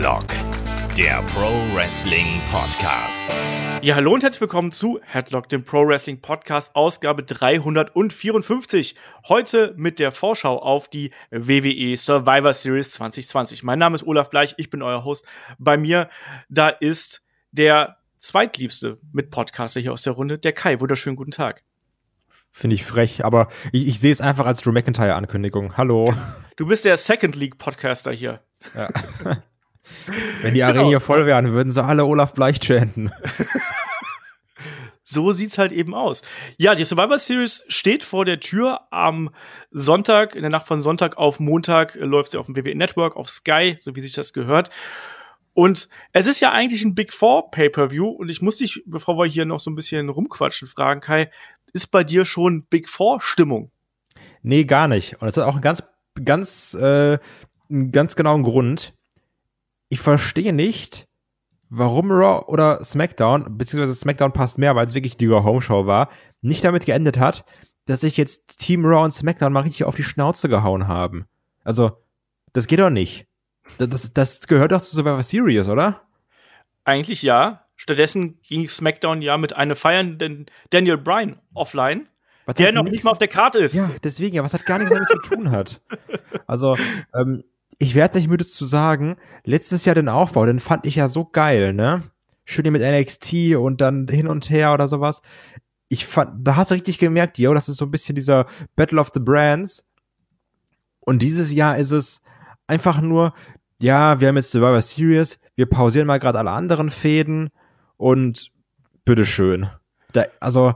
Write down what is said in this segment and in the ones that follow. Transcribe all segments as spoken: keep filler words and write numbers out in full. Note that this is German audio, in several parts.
Headlock, der Pro Wrestling Podcast. Ja, hallo und herzlich willkommen zu Headlock, dem Pro Wrestling Podcast, Ausgabe dreihundertvierundfünfzig. Heute mit der Vorschau auf die W W E Survivor Series zwanzig zwanzig. Mein Name ist Olaf Bleich, ich bin euer Host. Bei mir, da ist der zweitliebste Mitpodcaster hier aus der Runde, der Kai. Wunderschönen guten Tag. Finde ich frech, aber ich, ich sehe es einfach als Drew McIntyre-Ankündigung. Hallo. Du bist der Second League Podcaster hier. Ja. Wenn die Arena Genau. hier voll wären, würden sie alle Olaf Bleich chanten. So sieht's halt eben aus. Ja, die Survivor Series steht vor der Tür am Sonntag, in der Nacht von Sonntag auf Montag äh, läuft sie auf dem W W E Network, auf Sky, so wie sich das gehört. Und es ist ja eigentlich ein Big Four Pay-Per-View und ich muss dich, bevor wir hier noch so ein bisschen rumquatschen, fragen, Kai, ist bei dir schon Big Four Stimmung? Nee, gar nicht. Und das hat auch einen ganz, ganz, äh, einen ganz genauen Grund. Ich verstehe nicht, warum Raw oder SmackDown, beziehungsweise SmackDown passt mehr, weil es wirklich die Go-Home-Show war, nicht damit geendet hat, dass sich jetzt Team Raw und SmackDown mal richtig auf die Schnauze gehauen haben. Also, das geht doch nicht. Das, das, das gehört doch zu Survivor Series, oder? Eigentlich ja. Stattdessen ging SmackDown ja mit einem feiernden Daniel Bryan offline, Was der hat noch nichts- nicht mal auf der Karte ist. Ja, deswegen, ja, was hat gar nichts damit zu tun hat. Also, ähm, ich werde nicht müde zu sagen, letztes Jahr den Aufbau, den fand ich ja so geil, ne? Schön hier mit N X T und dann hin und her oder sowas. Ich fand, da hast du richtig gemerkt, yo, das ist so ein bisschen dieser Battle of the Brands. Und dieses Jahr ist es einfach nur, ja, wir haben jetzt Survivor Series, wir pausieren mal gerade alle anderen Fäden und bitteschön. Da, also,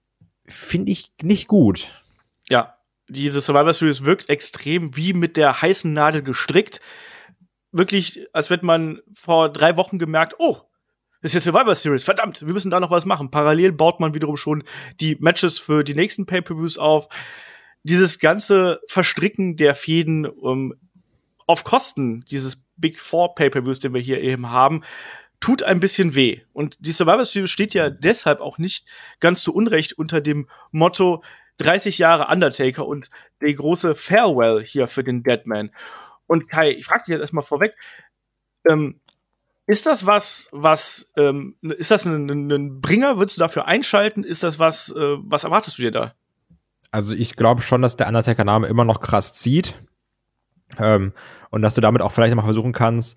finde ich nicht gut. Ja, diese Survivor Series wirkt extrem wie mit der heißen Nadel gestrickt. Wirklich, als hätte man vor drei Wochen gemerkt, oh, das ist jetzt Survivor Series, verdammt, wir müssen da noch was machen. Parallel baut man wiederum schon die Matches für die nächsten Pay-Per-Views auf. Dieses ganze Verstricken der Fäden um, auf Kosten dieses Big Four Pay-Per-Views, den wir hier eben haben, tut ein bisschen weh. Und die Survivor Series steht ja deshalb auch nicht ganz zu Unrecht unter dem Motto dreißig Jahre Undertaker und die große Farewell hier für den Deadman. Und Kai, ich frage dich jetzt erstmal vorweg, ähm, ist das was, was, ähm, ist das ein, ein, ein Bringer? Würdest du dafür einschalten? Ist das was, äh, was erwartest du dir da? Also ich glaube schon, dass der Undertaker-Name immer noch krass zieht. Ähm, und dass du damit auch vielleicht mal versuchen kannst,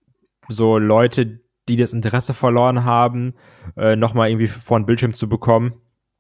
so Leute, die das Interesse verloren haben, äh, nochmal irgendwie vor den Bildschirm zu bekommen.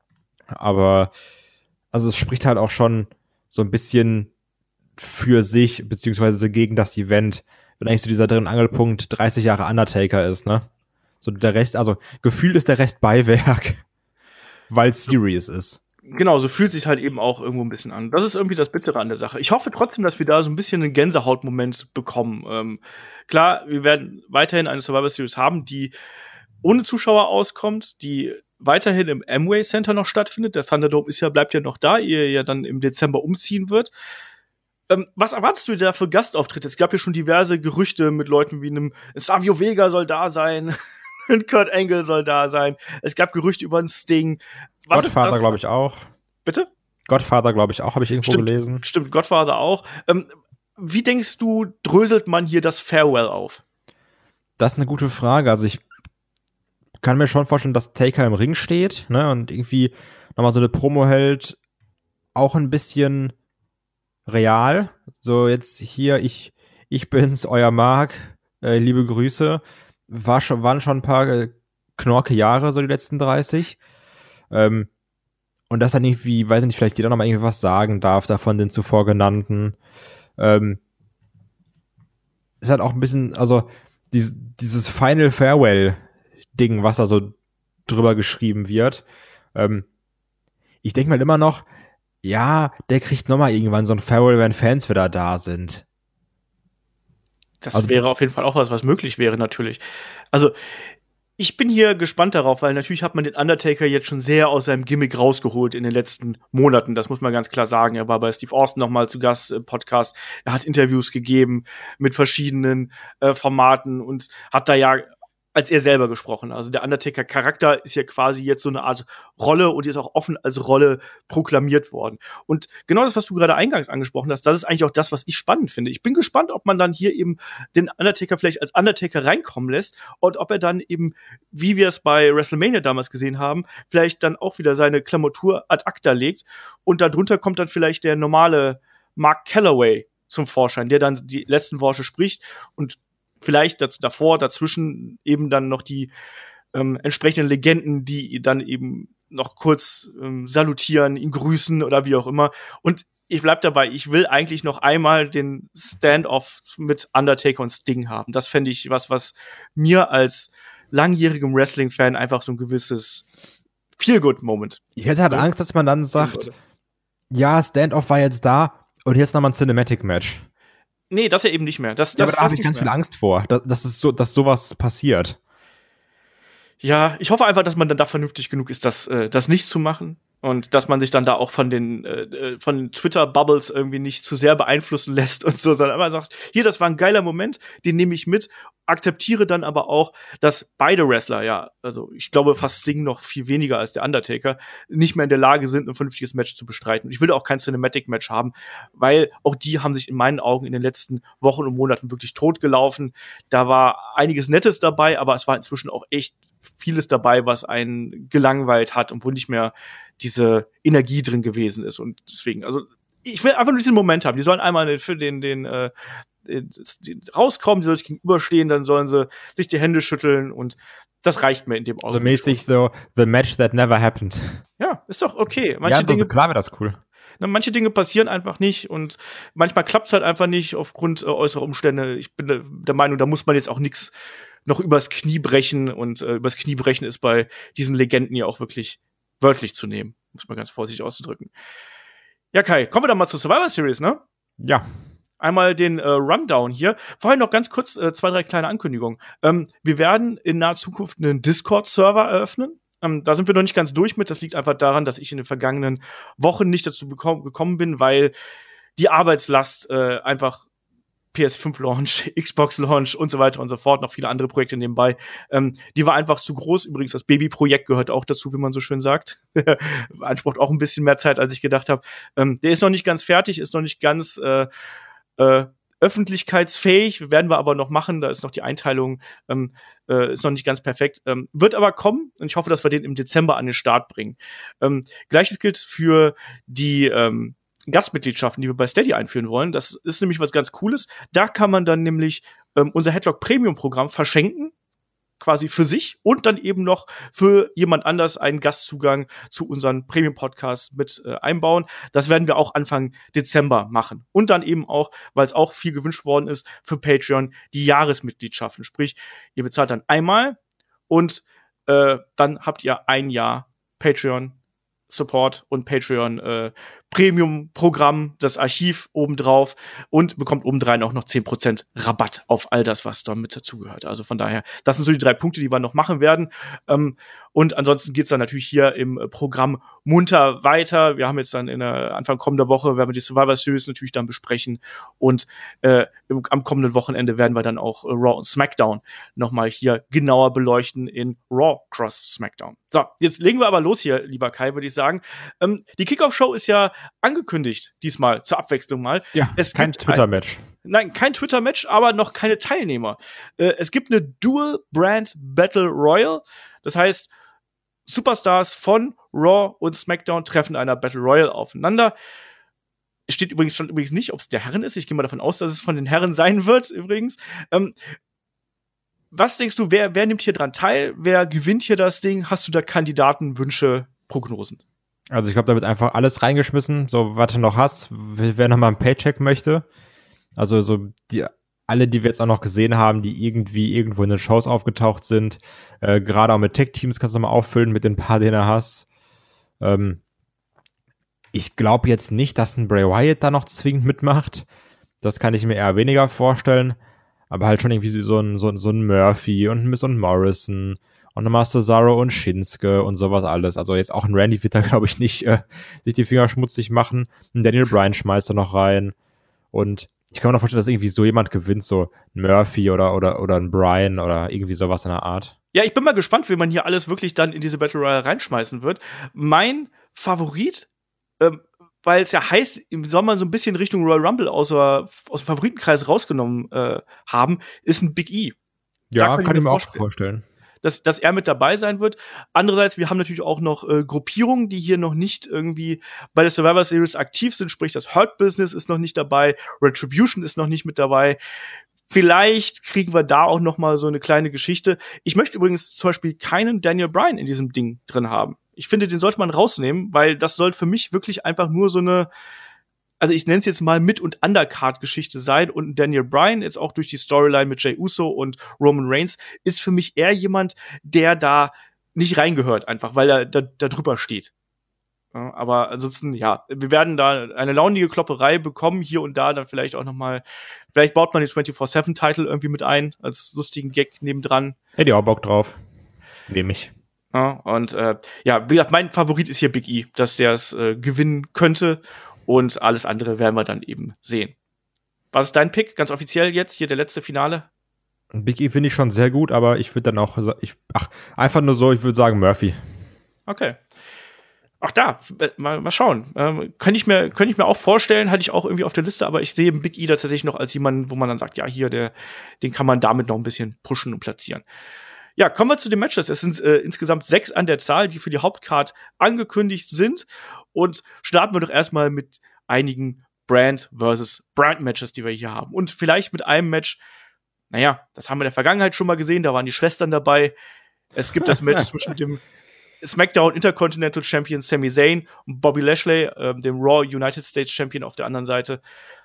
Aber also es spricht halt auch schon so ein bisschen für sich, beziehungsweise gegen das Event, wenn eigentlich so dieser drin Angelpunkt dreißig Jahre Undertaker ist, ne? So der Rest, also gefühlt ist der Rest Beiwerk, weil es Series ist. Genau, so fühlt sich halt eben auch irgendwo ein bisschen an. Das ist irgendwie das Bittere an der Sache. Ich hoffe trotzdem, dass wir da so ein bisschen einen Gänsehautmoment bekommen. Ähm, klar, wir werden weiterhin eine Survivor Series haben, die ohne Zuschauer auskommt, die weiterhin im Amway Center noch stattfindet. Der Thunderdome ist ja, bleibt ja noch da, ehe er ja dann im Dezember umziehen wird. Ähm, was erwartest du da für Gastauftritte? Es gab ja schon diverse Gerüchte mit Leuten wie einem Savio Vega soll da sein, und Kurt Angle soll da sein. Es gab Gerüchte über einen Sting. Was Godfather, glaube ich, auch. Bitte? Godfather, glaube ich, auch, habe ich irgendwo Stimmt, gelesen. Stimmt, Godfather auch. Ähm, wie denkst du, dröselt man hier das Farewell auf? Das ist eine gute Frage. Also ich kann mir schon vorstellen, dass Taker im Ring steht, ne, und irgendwie nochmal so eine Promo hält, auch ein bisschen real. So jetzt hier, ich, ich bin's, euer Mark, äh, liebe Grüße. War schon, waren schon ein paar äh, knorke Jahre, so die letzten dreißig. Ähm, und dass dann irgendwie, weiß ich nicht, vielleicht jeder nochmal irgendwie was sagen darf davon den zuvor genannten. Ähm, ist halt auch ein bisschen, also dieses, dieses Final Farewell-Ding, was da so drüber geschrieben wird. Ähm, ich denke mal immer noch, ja, der kriegt nochmal irgendwann so ein Farewell, wenn Fans wieder da sind. Das Also- wäre auf jeden Fall auch was, was möglich wäre, natürlich. Also, ich bin hier gespannt darauf, weil natürlich hat man den Undertaker jetzt schon sehr aus seinem Gimmick rausgeholt in den letzten Monaten. Das muss man ganz klar sagen. Er war bei Steve Austin noch mal zu Gast im Podcast. Er hat Interviews gegeben mit verschiedenen äh, Formaten und hat da ja als er selber gesprochen. Also der Undertaker-Charakter ist ja quasi jetzt so eine Art Rolle und die ist auch offen als Rolle proklamiert worden. Und genau das, was du gerade eingangs angesprochen hast, das ist eigentlich auch das, was ich spannend finde. Ich bin gespannt, ob man dann hier eben den Undertaker vielleicht als Undertaker reinkommen lässt und ob er dann eben, wie wir es bei WrestleMania damals gesehen haben, vielleicht dann auch wieder seine Klamotur ad acta legt und darunter kommt dann vielleicht der normale Mark Calloway zum Vorschein, der dann die letzten Worte spricht und vielleicht dazu, davor, dazwischen eben dann noch die ähm, entsprechenden Legenden, die dann eben noch kurz ähm, salutieren, ihn grüßen oder wie auch immer. Und ich bleib dabei, ich will eigentlich noch einmal den Stand-off mit Undertaker und Sting haben. Das fände ich was, was mir als langjährigem Wrestling-Fan einfach so ein gewisses Feel-Good-Moment. Ich hätte halt Angst, dass man dann sagt, ja, Stand-off war jetzt da und jetzt nochmal ein Cinematic-Match. Nee, das ja eben nicht mehr. Das, ja, das, aber da habe ich ganz mehr. viel Angst vor, dass, dass, es so, dass sowas passiert. Ja, ich hoffe einfach, dass man dann da vernünftig genug ist, das, äh, das nicht zu machen. Und dass man sich dann da auch von den, äh, von den Twitter-Bubbles irgendwie nicht zu sehr beeinflussen lässt und so, sondern einfach sagt, hier, das war ein geiler Moment, den nehme ich mit, akzeptiere dann aber auch, dass beide Wrestler, ja, also ich glaube fast Sting noch viel weniger als der Undertaker, nicht mehr in der Lage sind, ein vernünftiges Match zu bestreiten. Ich will auch kein Cinematic-Match haben, weil auch die haben sich in meinen Augen in den letzten Wochen und Monaten wirklich totgelaufen. Da war einiges Nettes dabei, aber es war inzwischen auch echt vieles dabei, was einen gelangweilt hat und wo nicht mehr diese Energie drin gewesen ist. Und deswegen, also ich will einfach nur diesen Moment haben. Die sollen einmal für den, den, äh, den, den rauskommen, die sollen sich gegenüberstehen, dann sollen sie sich die Hände schütteln und das reicht mir in dem Augenblick. So mäßig so the match that never happened. Ja, ist doch okay. Manche ja, Dinge, klar wäre das cool. Na, manche Dinge passieren einfach nicht und manchmal klappt's halt einfach nicht aufgrund äh, äußerer Umstände. Ich bin der, der Meinung, da muss man jetzt auch nichts noch übers Knie brechen und äh, übers Knie brechen ist bei diesen Legenden ja auch wirklich wörtlich zu nehmen, muss man ganz vorsichtig auszudrücken. Ja, Kai, kommen wir dann mal zur Survivor Series, ne? Ja. Einmal den äh, Rundown hier. Vorher noch ganz kurz äh, zwei, drei kleine Ankündigungen. Ähm, wir werden in naher Zukunft einen Discord-Server eröffnen. Ähm, da sind wir noch nicht ganz durch mit. Das liegt einfach daran, dass ich in den vergangenen Wochen nicht dazu bekomm- gekommen bin, weil die Arbeitslast äh, einfach P S fünf Launch, Xbox Launch und so weiter und so fort, noch viele andere Projekte nebenbei. Ähm, die war einfach zu groß. Übrigens, das Babyprojekt gehört auch dazu, wie man so schön sagt. Beansprucht auch ein bisschen mehr Zeit, als ich gedacht habe. Ähm, der ist noch nicht ganz fertig, ist noch nicht ganz äh, äh, öffentlichkeitsfähig. Werden wir aber noch machen. Da ist noch die Einteilung, ähm, äh, ist noch nicht ganz perfekt. Ähm, wird aber kommen und ich hoffe, dass wir den im Dezember an den Start bringen. Ähm, Gleiches gilt für die ähm, Gastmitgliedschaften, die wir bei Steady einführen wollen. Das ist nämlich was ganz Cooles. Da kann man dann nämlich ähm, unser Headlock Premium Programm verschenken, quasi für sich und dann eben noch für jemand anders einen Gastzugang zu unseren Premium Podcasts mit äh, einbauen. Das werden wir auch Anfang Dezember machen. Und dann eben auch, weil es auch viel gewünscht worden ist, für Patreon die Jahresmitgliedschaften. Sprich, ihr bezahlt dann einmal und äh, dann habt ihr ein Jahr Patreon Support und Patreon äh, Premium-Programm, das Archiv obendrauf und bekommt obendrein auch noch zehn Prozent Rabatt auf all das, was da mit dazugehört. Also von daher, das sind so die drei Punkte, die wir noch machen werden. Ähm, und ansonsten geht's dann natürlich hier im Programm munter weiter. Wir haben jetzt dann in der Anfang kommender Woche, werden wir die Survivor Series natürlich dann besprechen und äh, im, am kommenden Wochenende werden wir dann auch äh, Raw und SmackDown nochmal hier genauer beleuchten in Raw Cross SmackDown. So, jetzt legen wir aber los hier, lieber Kai, würde ich sagen. Ähm, die Kickoff-Show ist ja angekündigt, diesmal, zur Abwechslung mal. Ja, es kein Twitter-Match. Nein, kein Twitter-Match, aber noch keine Teilnehmer. Äh, es gibt eine Dual-Brand Battle Royal. Das heißt, Superstars von Raw und SmackDown treffen einer Battle Royal aufeinander. Es steht übrigens schon übrigens nicht, ob es der Herren ist. Ich gehe mal davon aus, dass es von den Herren sein wird, übrigens. Ähm, was denkst du, wer, wer nimmt hier dran teil? Wer gewinnt hier das Ding? Hast du da Kandidaten, Wünsche, Prognosen? Also ich glaube, da wird einfach alles reingeschmissen, so was du noch hast, wer noch mal einen Paycheck möchte. Also so die alle, die wir jetzt auch noch gesehen haben, die irgendwie irgendwo in den Shows aufgetaucht sind, äh, gerade auch mit Tech-Teams kannst du mal auffüllen mit den paar, den du hast. Ähm, ich glaube jetzt nicht, dass ein Bray Wyatt da noch zwingend mitmacht. Das kann ich mir eher weniger vorstellen. Aber halt schon irgendwie so ein, so, so ein Murphy und ein Miss und Morrison und ein Master Cesaro und Shinsuke und sowas alles. Also jetzt auch ein Randy wird da, glaube ich, nicht äh, sich die Finger schmutzig machen. Ein Daniel Bryan schmeißt da noch rein. Und Ich kann mir noch vorstellen, dass irgendwie so jemand gewinnt, so ein Murphy oder, oder, oder ein Brian oder irgendwie sowas in der Art. Ja, ich bin mal gespannt, wie man hier alles wirklich dann in diese Battle Royale reinschmeißen wird. Mein Favorit, ähm, weil es ja heißt, im Sommer so ein bisschen Richtung Royal Rumble außer, aus dem Favoritenkreis rausgenommen äh, haben, ist ein Big E. Ja, kann, kann ich mir vorstellen. auch vorstellen. Dass, dass er mit dabei sein wird. Andererseits, wir haben natürlich auch noch äh, Gruppierungen, die hier noch nicht irgendwie bei der Survivor Series aktiv sind. Sprich, das Hurt Business ist noch nicht dabei, Retribution ist noch nicht mit dabei. Vielleicht kriegen wir da auch noch mal so eine kleine Geschichte. Ich möchte übrigens zum Beispiel keinen Daniel Bryan in diesem Ding drin haben. Ich finde, den sollte man rausnehmen, weil das soll für mich wirklich einfach nur so eine, also ich nenne es jetzt mal Mit- und Undercard-Geschichte sein. Und Daniel Bryan, jetzt auch durch die Storyline mit Jey Uso und Roman Reigns, ist für mich eher jemand, der da nicht reingehört, einfach, weil er da, da drüber steht. Ja, aber ansonsten, ja, wir werden da eine launige Klopperei bekommen, hier und da dann vielleicht auch noch mal, vielleicht baut man den vierundzwanzig sieben Title irgendwie mit ein, als lustigen Gag nebendran. Hätte ich auch Bock drauf. Nehme ich. Ja, und äh, ja, wie gesagt, mein Favorit ist hier Big E, dass der es äh, gewinnen könnte. Und alles andere werden wir dann eben sehen. Was ist dein Pick, ganz offiziell jetzt, hier der letzte Finale? Big E finde ich schon sehr gut, aber ich würde dann auch, ich, ach, einfach nur so, ich würde sagen Murphy. Okay. Ach da, mal, mal schauen. Ähm, könnte ich mir, könnte ich mir auch vorstellen, hatte ich auch irgendwie auf der Liste, aber ich sehe Big E da tatsächlich noch als jemanden, wo man dann sagt, ja, hier, der, den kann man damit noch ein bisschen pushen und platzieren. Ja, kommen wir zu den Matches. Es sind äh, insgesamt sechs an der Zahl, die für die Hauptcard angekündigt sind. Und starten wir doch erstmal mit einigen Brand versus Brand Matches, die wir hier haben. Und vielleicht mit einem Match, naja, das haben wir in der Vergangenheit schon mal gesehen, da waren die Schwestern dabei. Es gibt das Match zwischen dem SmackDown Intercontinental Champion Sami Zayn und Bobby Lashley, äh, dem Raw United States Champion auf der anderen Seite.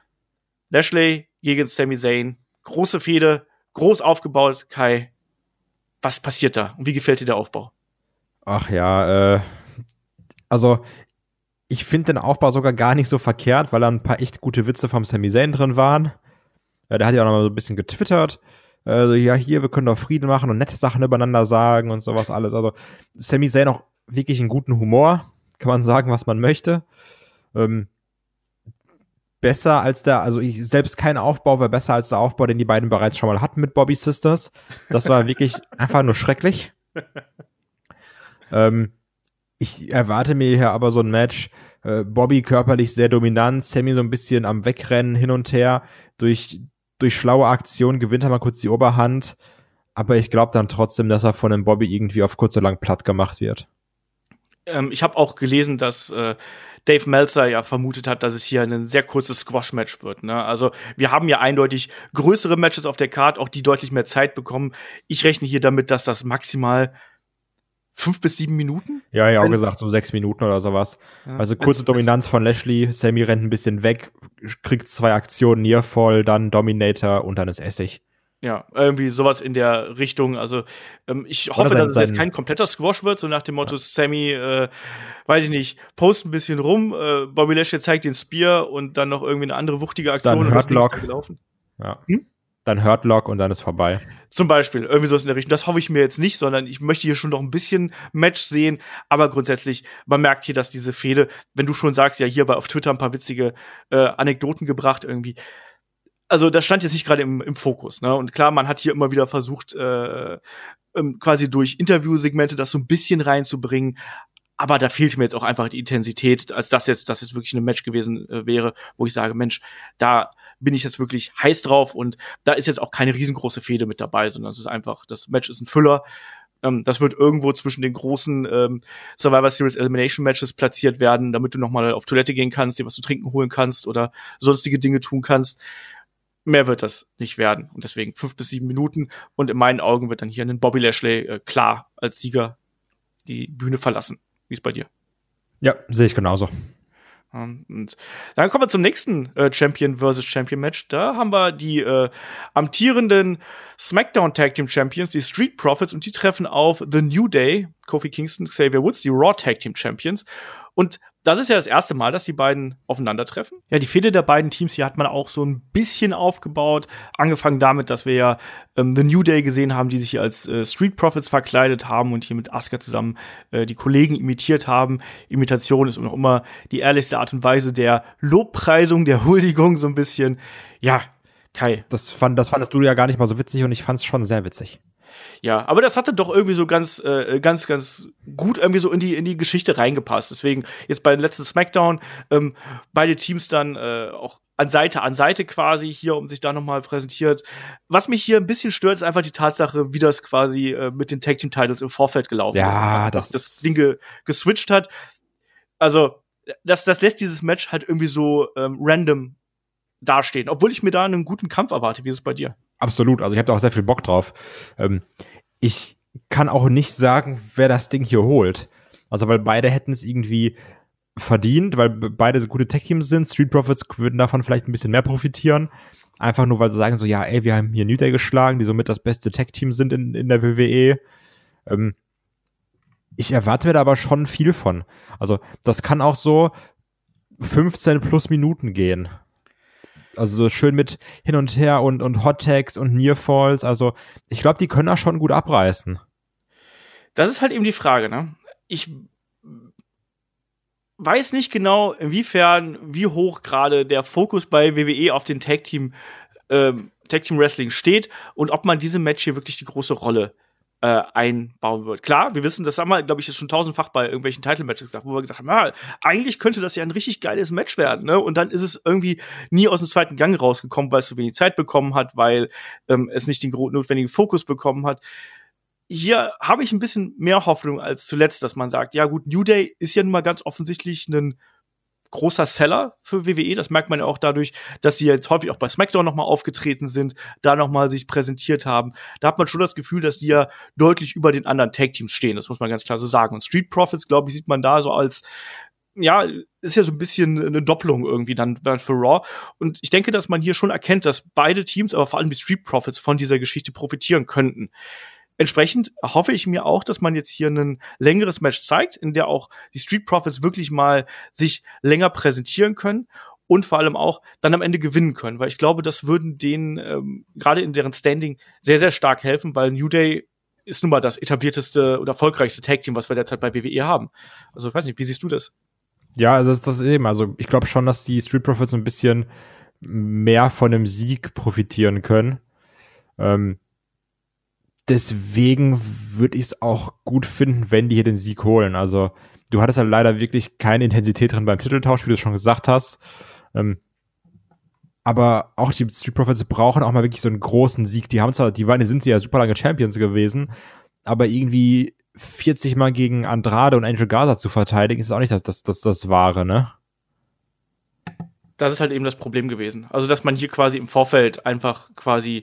Lashley gegen Sami Zayn. Große Fehde, groß aufgebaut. Kai, was passiert da? Und wie gefällt dir der Aufbau? Ach ja, äh, also ich finde den Aufbau sogar gar nicht so verkehrt, weil da ein paar echt gute Witze vom Sami Zayn drin waren. Äh, der hat ja auch noch mal so ein bisschen getwittert. Also, ja, hier, wir können doch Frieden machen und nette Sachen übereinander sagen und sowas alles. Also, Sami Zayn auch wirklich einen guten Humor. Kann man sagen, was man möchte. Ähm, besser als der, also ich, selbst kein Aufbau wäre besser als der Aufbau, den die beiden bereits schon mal hatten mit Bobby Sisters. Das war wirklich einfach nur schrecklich. ähm, ich erwarte mir hier aber so ein Match. Äh, Bobby körperlich sehr dominant, Sami so ein bisschen am Wegrennen hin und her. Durch Durch schlaue Aktionen gewinnt er mal kurz die Oberhand, aber ich glaube dann trotzdem, dass er von dem Bobby irgendwie auf kurz oder lang platt gemacht wird. Ähm, ich habe auch gelesen, dass äh, Dave Meltzer ja vermutet hat, dass es hier ein sehr kurzes Squash-Match wird. Ne? Also wir haben ja eindeutig größere Matches auf der Card, auch die deutlich mehr Zeit bekommen. Ich rechne hier damit, dass das maximal fünf bis sieben Minuten? Ja, ja, auch gesagt, so sechs Minuten oder sowas. Ja, also kurze Dominanz von Lashley, Sami rennt ein bisschen weg, kriegt zwei Aktionen, Nearfall, dann Dominator und dann ist Essig. Ja, irgendwie sowas in der Richtung. Also ähm, ich hoffe, sein, dass es jetzt kein kompletter Squash wird, so nach dem Motto, ja. Sami, äh, weiß ich nicht, post ein bisschen rum, äh, Bobby Lashley zeigt den Spear und dann noch irgendwie eine andere wuchtige Aktion dann und das Ding ist dann gelaufen. Ja. Hm? Dann Hurtlock und dann ist vorbei. Zum Beispiel, irgendwie sowas in der Richtung. Das hoffe ich mir jetzt nicht, sondern ich möchte hier schon noch ein bisschen Match sehen. Aber grundsätzlich, man merkt hier, dass diese Fehde, wenn du schon sagst, ja, hier bei auf Twitter ein paar witzige äh, Anekdoten gebracht irgendwie. Also, das stand jetzt nicht gerade im, im Fokus, ne? Und klar, man hat hier immer wieder versucht, äh, ähm, quasi durch Interviewsegmente das so ein bisschen reinzubringen. Aber da fehlt mir jetzt auch einfach die Intensität, als das jetzt, das jetzt wirklich ein Match gewesen äh, wäre, wo ich sage, Mensch, da bin ich jetzt wirklich heiß drauf und da ist jetzt auch keine riesengroße Fehde mit dabei, sondern es ist einfach, das Match ist ein Füller. Ähm, das wird irgendwo zwischen den großen ähm, Survivor Series Elimination Matches platziert werden, damit du noch mal auf Toilette gehen kannst, dir was zu trinken holen kannst oder sonstige Dinge tun kannst. Mehr wird das nicht werden. Und deswegen fünf bis sieben Minuten. Und in meinen Augen wird dann hier ein Bobby Lashley äh, klar als Sieger die Bühne verlassen. Wie ist bei dir? Ja, sehe ich genauso. Um, und dann kommen wir zum nächsten äh, Champion versus Champion Match. Da haben wir die äh, amtierenden SmackDown Tag Team Champions, die Street Profits, und die treffen auf The New Day, Kofi Kingston, Xavier Woods, die Raw Tag Team Champions. Und das ist ja das erste Mal, dass die beiden aufeinandertreffen. Ja, die Fehde der beiden Teams hier hat man auch so ein bisschen aufgebaut. Angefangen damit, dass wir ja ähm, The New Day gesehen haben, die sich hier als äh, Street Profits verkleidet haben und hier mit Asuka zusammen äh, die Kollegen imitiert haben. Imitation ist auch immer die ehrlichste Art und Weise der Lobpreisung, der Huldigung so ein bisschen. Ja, Kai. Das, fand, das fandest du ja gar nicht mal so witzig und ich fand es schon sehr witzig. Ja, aber das hatte doch irgendwie so ganz, äh, ganz, ganz gut irgendwie so in die, in die Geschichte reingepasst. Deswegen jetzt bei den letzten SmackDown ähm, beide Teams dann äh, auch an Seite an Seite quasi hier, um sich da nochmal präsentiert. Was mich hier ein bisschen stört, ist einfach die Tatsache, wie das quasi äh, mit den Tag Team Titles im Vorfeld gelaufen ja, ist. Ja, das das Ding ge geswitcht hat. Also, das, das lässt dieses Match halt irgendwie so ähm, random dastehen, obwohl ich mir da einen guten Kampf erwarte. Wie ist es bei dir? Absolut, also ich habe da auch sehr viel Bock drauf. Ähm, ich kann auch nicht sagen, wer das Ding hier holt. Also, weil beide hätten es irgendwie verdient, weil beide so gute Tech-Teams sind. Street Profits würden davon vielleicht ein bisschen mehr profitieren. Einfach nur, weil sie sagen so, ja, ey, wir haben hier New Day geschlagen, die somit das beste Tech-Team sind in, in der W W E. Ähm, ich erwarte mir da aber schon viel von. Also, das kann auch so fünfzehn plus Minuten gehen. Also so schön mit hin und her und, und Hot Tags und Nearfalls. Also ich glaube, die können da schon gut abreißen. Das ist halt eben die Frage, ne? Ich weiß nicht genau, inwiefern, wie hoch gerade der Fokus bei W W E auf den Tag Team, ähm, Tag Team Wrestling steht und ob man diesem Match hier wirklich die große Rolle Äh, einbauen wird. Klar, wir wissen, das haben wir, glaube ich, jetzt schon tausendfach bei irgendwelchen Title-Matches gesagt, wo wir gesagt haben, ja, eigentlich könnte das ja ein richtig geiles Match werden, ne? Und dann ist es irgendwie nie aus dem zweiten Gang rausgekommen, weil es zu wenig Zeit bekommen hat, weil ähm, es nicht den notwendigen Fokus bekommen hat. Hier habe ich ein bisschen mehr Hoffnung als zuletzt, dass man sagt, ja gut, New Day ist ja nun mal ganz offensichtlich ein großer Seller für W W E. Das merkt man ja auch dadurch, dass sie jetzt häufig auch bei SmackDown noch mal aufgetreten sind, da noch mal sich präsentiert haben. Da hat man schon das Gefühl, dass die ja deutlich über den anderen Tag-Teams stehen. Das muss man ganz klar so sagen. Und Street Profits, glaube ich, sieht man da so als, ja, ist ja so ein bisschen eine Doppelung irgendwie dann, dann für Raw. Und ich denke, dass man hier schon erkennt, dass beide Teams, aber vor allem die Street Profits, von dieser Geschichte profitieren könnten. Entsprechend hoffe ich mir auch, dass man jetzt hier ein längeres Match zeigt, in der auch die Street Profits wirklich mal sich länger präsentieren können und vor allem auch dann am Ende gewinnen können, weil ich glaube, das würden denen ähm, gerade in deren Standing sehr, sehr stark helfen, weil New Day ist nun mal das etablierteste und erfolgreichste Tag-Team, was wir derzeit bei W W E haben. Also ich weiß nicht, wie siehst du das? Ja, also das ist das eben. Also ich glaube schon, dass die Street Profits ein bisschen mehr von einem Sieg profitieren können. Ähm, Deswegen würde ich es auch gut finden, wenn die hier den Sieg holen. Also, du hattest halt leider wirklich keine Intensität drin beim Titeltausch, wie du es schon gesagt hast. Ähm, aber auch die Street Profits brauchen auch mal wirklich so einen großen Sieg. Die haben zwar, die waren, die sind ja super lange Champions gewesen, aber irgendwie vierzig Mal gegen Andrade und Angel Garza zu verteidigen, ist auch nicht das, das, das, das Wahre, ne? Das ist halt eben das Problem gewesen. Also, dass man hier quasi im Vorfeld einfach quasi,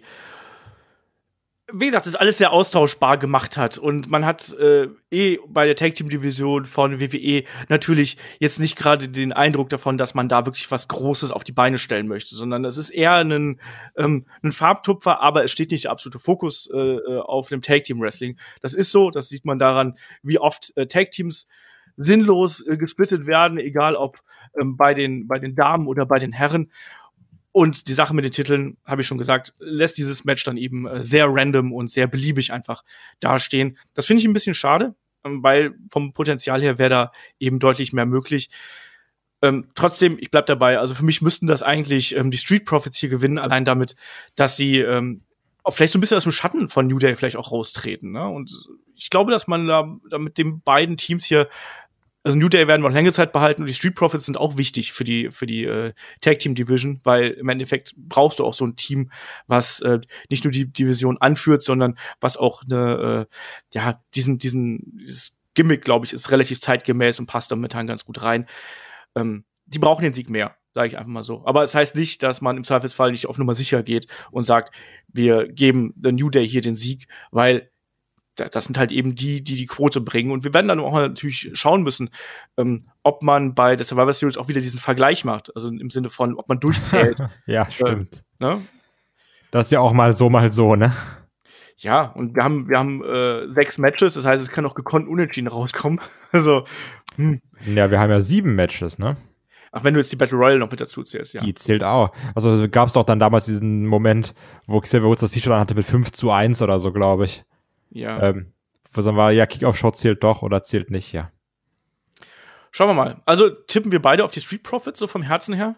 wie gesagt, das alles sehr austauschbar gemacht hat. Und man hat äh, eh bei der Tag-Team-Division von W W E natürlich jetzt nicht gerade den Eindruck davon, dass man da wirklich was Großes auf die Beine stellen möchte, sondern es ist eher ein, ähm, ein Farbtupfer, aber es steht nicht der absolute Fokus äh, auf dem Tag-Team-Wrestling. Das ist so, das sieht man daran, wie oft äh, Tag-Teams sinnlos äh, gesplittet werden, egal ob ähm, bei den, bei den Damen oder bei den Herren. Und die Sache mit den Titeln, habe ich schon gesagt, lässt dieses Match dann eben äh, sehr random und sehr beliebig einfach dastehen. Das finde ich ein bisschen schade, ähm, weil vom Potenzial her wäre da eben deutlich mehr möglich. Ähm, trotzdem, ich bleib dabei, also für mich müssten das eigentlich ähm, die Street Profits hier gewinnen, allein damit, dass sie ähm, auch vielleicht so ein bisschen aus dem Schatten von New Day vielleicht auch raustreten. Ne? Und ich glaube, dass man da, da mit den beiden Teams hier, also New Day werden wir noch längere Zeit behalten und die Street Profits sind auch wichtig für die für die äh, Tag Team Division, weil im Endeffekt brauchst du auch so ein Team, was äh, nicht nur die Division anführt, sondern was auch eine äh, ja diesen diesen dieses Gimmick, glaube ich, ist relativ zeitgemäß und passt da momentan ganz gut rein. Ähm, die brauchen den Sieg mehr, sage ich einfach mal so. Aber es das heißt nicht, dass man im Zweifelsfall nicht auf Nummer sicher geht und sagt, wir geben The New Day hier den Sieg, weil das sind halt eben die, die die Quote bringen. Und wir werden dann auch natürlich schauen müssen, ähm, ob man bei der Survivor Series auch wieder diesen Vergleich macht. Also im Sinne von, ob man durchzählt. Ja, stimmt. Äh, ne? Das ist ja auch mal so, mal so, ne? Ja, und wir haben, wir haben äh, sechs Matches, das heißt, es kann auch gekonnt unentschieden rauskommen. Also Hm. Ja, wir haben ja sieben Matches, ne? Ach, wenn du jetzt die Battle Royale noch mit dazu zählst, ja. Die zählt auch. Also gab es doch dann damals diesen Moment, wo Xavier Woods das T-Shirt hatte mit fünf zu eins oder so, glaube ich. Ja. Ähm, wo dann war, ja, Kickoff-Show zählt doch oder zählt nicht, ja. Schauen wir mal. Also tippen wir beide auf die Street Profits, so vom Herzen her?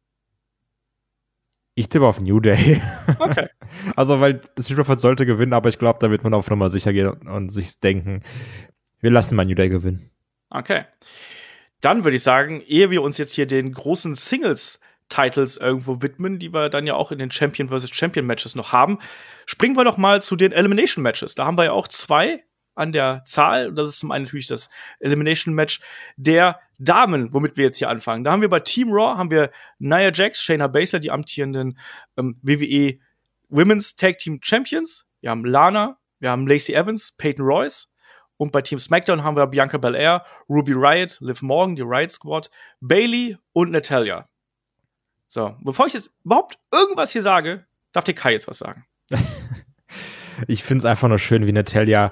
Ich tippe auf New Day. Okay. Also, weil das Street Profits sollte gewinnen, aber ich glaube, da wird man auf Nummer sicher gehen und, und sich denken, wir lassen mal New Day gewinnen. Okay. Dann würde ich sagen, ehe wir uns jetzt hier den großen Singles-Titles irgendwo widmen, die wir dann ja auch in den Champion versus. Champion-Matches noch haben, springen wir doch mal zu den Elimination-Matches. Da haben wir ja auch zwei an der Zahl. Und das ist zum einen natürlich das Elimination-Match der Damen, womit wir jetzt hier anfangen. Da haben wir bei Team Raw haben wir Nia Jax, Shayna Baszler, die amtierenden ähm, W W E Women's Tag Team Champions. Wir haben Lana, wir haben Lacey Evans, Peyton Royce. Und bei Team SmackDown haben wir Bianca Belair, Ruby Riott, Liv Morgan, die Riott Squad, Bayley und Natalya. So, bevor ich jetzt überhaupt irgendwas hier sage, darf der Kai jetzt was sagen. Ich finde es einfach nur schön, wie Natalya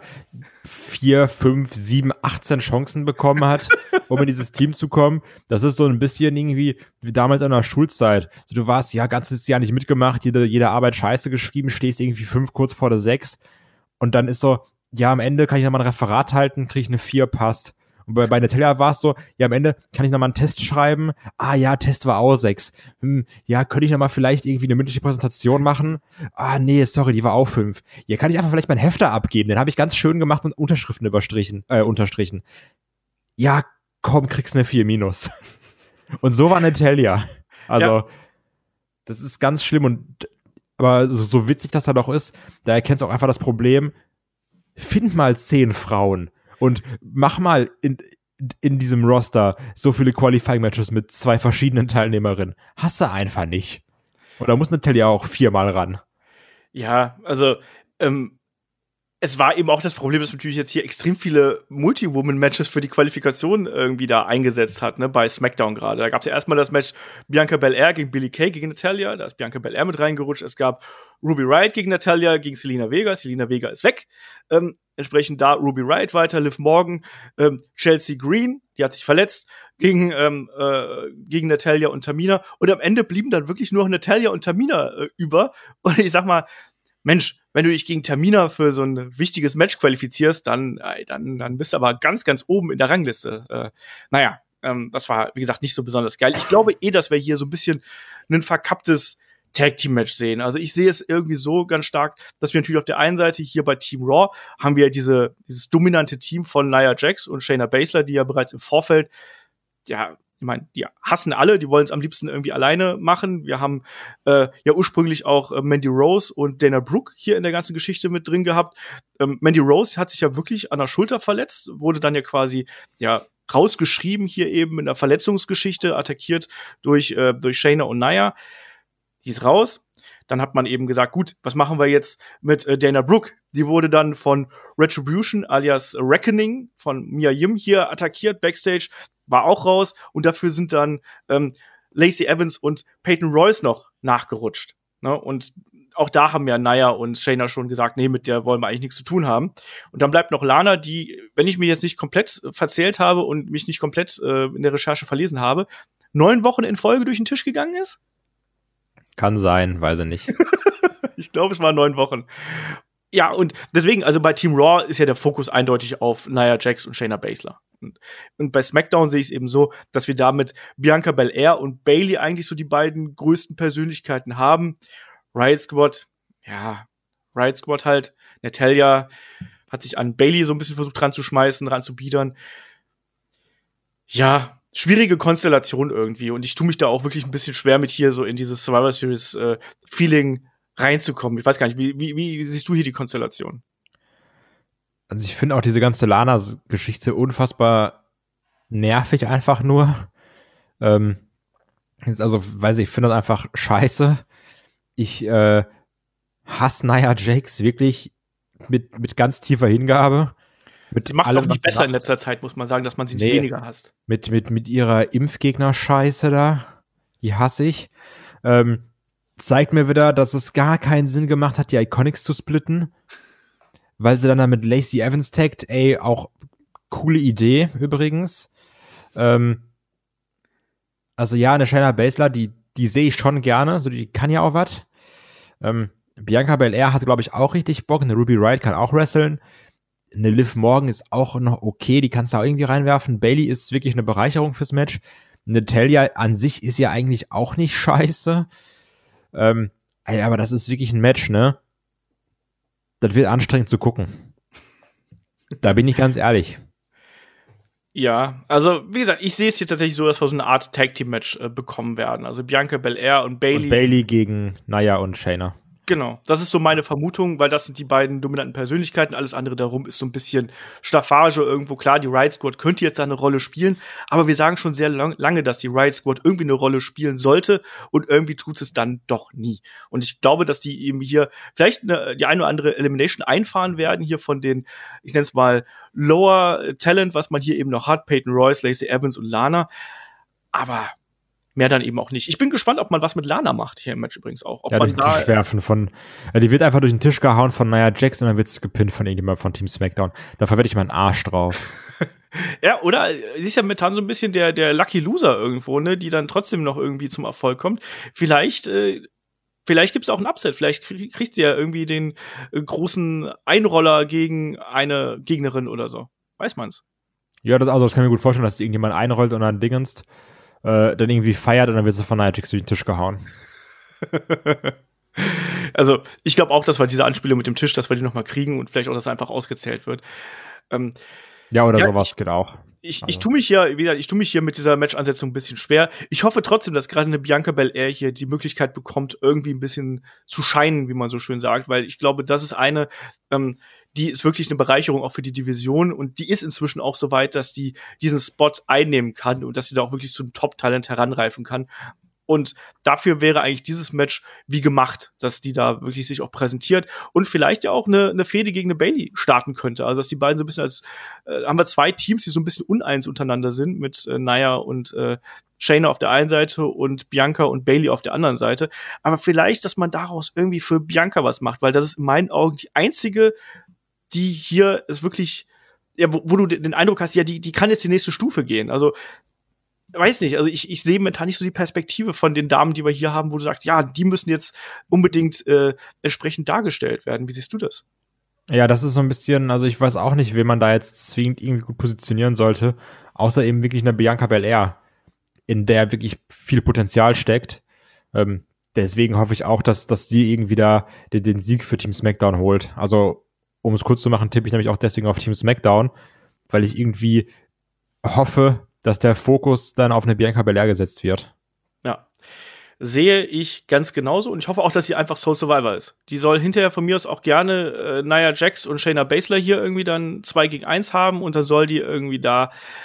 vier, fünf, sieben, achtzehn Chancen bekommen hat, um in dieses Team zu kommen. Das ist so ein bisschen irgendwie wie damals in der Schulzeit. So, du warst ja ganzes Jahr nicht mitgemacht, jede, jede Arbeit scheiße geschrieben, stehst irgendwie fünf kurz vor der sechs und dann ist so, ja, am Ende kann ich nochmal ein Referat halten, kriege ich eine vier, passt. Und bei, bei Natalya war es so, ja, am Ende kann ich nochmal einen Test schreiben. Ah ja, Test war auch sechs. Hm, ja, könnte ich nochmal vielleicht irgendwie eine mündliche Präsentation machen? Ah, nee, sorry, die war auch fünf. Ja, kann ich einfach vielleicht meinen Hefter abgeben? Den habe ich ganz schön gemacht und Unterschriften überstrichen, äh, unterstrichen. Ja, komm, kriegst eine vier minus. Und so war Natalya. Also, ja. Das ist ganz schlimm und aber so, so witzig das da doch ist, da erkennst du auch einfach das Problem, find mal zehn Frauen und mach mal in, in diesem Roster so viele Qualifying-Matches mit zwei verschiedenen Teilnehmerinnen. Hast du einfach nicht. Und da muss Natalya auch viermal ran. Ja, also ähm, es war eben auch das Problem, dass natürlich jetzt hier extrem viele Multi-Woman-Matches für die Qualifikation irgendwie da eingesetzt hat, ne, bei SmackDown gerade. Da gab es ja erstmal das Match Bianca Belair gegen Billie Kay gegen Natalya, da ist Bianca Belair mit reingerutscht. Es gab Ruby Riott gegen Natalya, gegen Zelina Vega. Zelina Vega ist weg. Ähm, entsprechend da Ruby Riott weiter, Liv Morgan, ähm, Chelsea Green, die hat sich verletzt, gegen, ähm, äh, gegen Natalya und Tamina. Und am Ende blieben dann wirklich nur noch Natalya und Tamina äh, über. Und ich sag mal, Mensch, wenn du dich gegen Tamina für so ein wichtiges Match qualifizierst, dann, äh, dann, dann bist du aber ganz, ganz oben in der Rangliste. Äh, naja, ähm, das war, wie gesagt, nicht so besonders geil. Ich glaube eh, dass wir hier so ein bisschen ein verkapptes Tag-Team-Match sehen. Also ich sehe es irgendwie so ganz stark, dass wir natürlich auf der einen Seite hier bei Team Raw haben wir diese, dieses dominante Team von Nia Jax und Shayna Baszler, die ja bereits im Vorfeld, ja, ich meine, die hassen alle, die wollen es am liebsten irgendwie alleine machen. Wir haben äh, ja ursprünglich auch äh, Mandy Rose und Dana Brooke hier in der ganzen Geschichte mit drin gehabt. Ähm, Mandy Rose hat sich ja wirklich an der Schulter verletzt, wurde dann ja quasi ja rausgeschrieben hier eben in der Verletzungsgeschichte, attackiert durch, äh, durch Shayna und Nia. Die ist raus. Dann hat man eben gesagt, gut, was machen wir jetzt mit äh, Dana Brooke? Die wurde dann von Retribution alias Reckoning von Mia Yim hier attackiert, Backstage, war auch raus. Und dafür sind dann ähm, Lacey Evans und Peyton Royce noch nachgerutscht. Ne? Und auch da haben ja Nia und Shayna schon gesagt, nee, mit der wollen wir eigentlich nichts zu tun haben. Und dann bleibt noch Lana, die, wenn ich mich jetzt nicht komplett verzählt habe und mich nicht komplett äh, in der Recherche verlesen habe, neun Wochen in Folge durch den Tisch gegangen ist? Kann sein, weiß ich nicht. Ich glaube, es waren neun Wochen. Ja, und deswegen, also bei Team Raw ist ja der Fokus eindeutig auf Nia Jax und Shayna Baszler. Und, und bei SmackDown sehe ich es eben so, dass wir damit Bianca Belair und Bayley eigentlich so die beiden größten Persönlichkeiten haben. Riott Squad, ja, Riott Squad halt. Natalya hat sich an Bayley so ein bisschen versucht ranzuschmeißen, ranzubiedern. Ja, schwierige Konstellation irgendwie. Und ich tue mich da auch wirklich ein bisschen schwer mit hier so in dieses Survivor Series äh, Feeling reinzukommen. Ich weiß gar nicht, wie, wie, wie siehst du hier die Konstellation? Also ich finde auch diese ganze Lana-Geschichte unfassbar nervig einfach nur. Ähm, also, weiß ich, ich finde das einfach scheiße. Ich äh, hasse Nia Jax wirklich mit, mit ganz tiefer Hingabe. Mit sie macht allem, auch nicht besser macht. in letzter Zeit, muss man sagen, dass man sie nicht nee, weniger hasst. Mit, mit, mit ihrer Impfgegner-Scheiße da, die hasse ich. Ähm, zeigt mir wieder, dass es gar keinen Sinn gemacht hat, die Iconics zu splitten, weil sie dann, dann mit Lacey Evans taggt. Ey, auch coole Idee übrigens. Ähm, also ja, eine Shayna Baszler, die, die sehe ich schon gerne, so die kann ja auch was. Ähm, Bianca Belair hat, glaube ich, auch richtig Bock. Eine Ruby Riott kann auch wresteln. Eine Liv Morgan ist auch noch okay, die kannst du auch irgendwie reinwerfen. Bayley ist wirklich eine Bereicherung fürs Match. Natalya an sich ist ja eigentlich auch nicht scheiße. Ähm, ey, aber das ist wirklich ein Match, ne? Das wird anstrengend zu gucken. Da bin ich ganz ehrlich. Ja, also wie gesagt, ich sehe es hier tatsächlich so, dass wir so eine Art Tag-Team-Match äh, bekommen werden. Also Bianca Belair und Bayley. Und Bayley gegen Nia und Shayna. Genau, das ist so meine Vermutung, weil das sind die beiden dominanten Persönlichkeiten. Alles andere darum ist so ein bisschen Staffage irgendwo. Klar, die Riot Squad könnte jetzt da eine Rolle spielen, aber wir sagen schon sehr lang, lange, dass die Riot Squad irgendwie eine Rolle spielen sollte und irgendwie tut es dann doch nie. Und ich glaube, dass die eben hier vielleicht eine, die eine oder andere Elimination einfahren werden, hier von den, ich nenne es mal, Lower Talent, was man hier eben noch hat, Peyton Royce, Lacey Evans und Lana. Aber mehr dann eben auch nicht. Ich bin gespannt, ob man was mit Lana macht hier im Match übrigens auch. Ob ja, man durch den da Tisch werfen von, ja, die wird einfach durch den Tisch gehauen von Nia Jax und dann wird es gepinnt von irgendjemandem von Team SmackDown. Da verwette ich meinen Arsch drauf. Ja, oder sie ist ja momentan so ein bisschen der, der Lucky Loser irgendwo, ne, die dann trotzdem noch irgendwie zum Erfolg kommt. Vielleicht, äh, vielleicht gibt's auch ein Upset. Vielleicht krieg, kriegt sie ja irgendwie den äh, großen Einroller gegen eine Gegnerin oder so. Weiß man's. Ja, das, also das kann ich mir gut vorstellen, dass irgendjemand einrollt und dann dingenst. Äh, dann irgendwie feiert und dann wird sie von Nia Jax durch den Tisch gehauen. Also, ich glaube auch, dass wir diese Anspielung mit dem Tisch, dass wir die noch mal kriegen und vielleicht auch, dass einfach ausgezählt wird. Ähm, ja, oder ja, sowas ich, geht auch. Ich, also. ich tue mich hier, wie gesagt, ich tue mich hier mit dieser Match-Ansetzung ein bisschen schwer. Ich hoffe trotzdem, dass gerade eine Bianca Belair hier die Möglichkeit bekommt, irgendwie ein bisschen zu scheinen, wie man so schön sagt, weil ich glaube, das ist eine, ähm, die ist wirklich eine Bereicherung auch für die Division und die ist inzwischen auch so weit, dass die diesen Spot einnehmen kann und dass sie da auch wirklich zum Top-Talent heranreifen kann. Und dafür wäre eigentlich dieses Match wie gemacht, dass die da wirklich sich auch präsentiert und vielleicht ja auch eine, eine Fehde gegen eine Bayley starten könnte. Also dass die beiden so ein bisschen als äh, haben wir zwei Teams, die so ein bisschen uneins untereinander sind mit äh, Nia und äh, Shayna auf der einen Seite und Bianca und Bayley auf der anderen Seite. Aber vielleicht, dass man daraus irgendwie für Bianca was macht, weil das ist in meinen Augen die einzige, die hier ist wirklich, ja, wo, wo du den Eindruck hast, ja, die, die kann jetzt die nächste Stufe gehen. Also weiß nicht, also ich, ich sehe momentan nicht so die Perspektive von den Damen, die wir hier haben, wo du sagst, ja, die müssen jetzt unbedingt äh, entsprechend dargestellt werden. Wie siehst du das? Ja, das ist so ein bisschen, also ich weiß auch nicht, wen man da jetzt zwingend irgendwie gut positionieren sollte, außer eben wirklich eine Bianca Belair, in der wirklich viel Potenzial steckt. Ähm, deswegen hoffe ich auch, dass, dass die irgendwie da den, den Sieg für Team SmackDown holt. Also, um es kurz zu machen, tippe ich nämlich auch deswegen auf Team SmackDown, weil ich irgendwie hoffe, dass der Fokus dann auf eine Bianca Belair gesetzt wird. Ja, sehe ich ganz genauso und ich hoffe auch, dass sie einfach Soul Survivor ist. Die soll hinterher von mir aus auch gerne äh, Nia Jax und Shayna Baszler hier irgendwie dann zwei gegen eins haben und dann soll die irgendwie da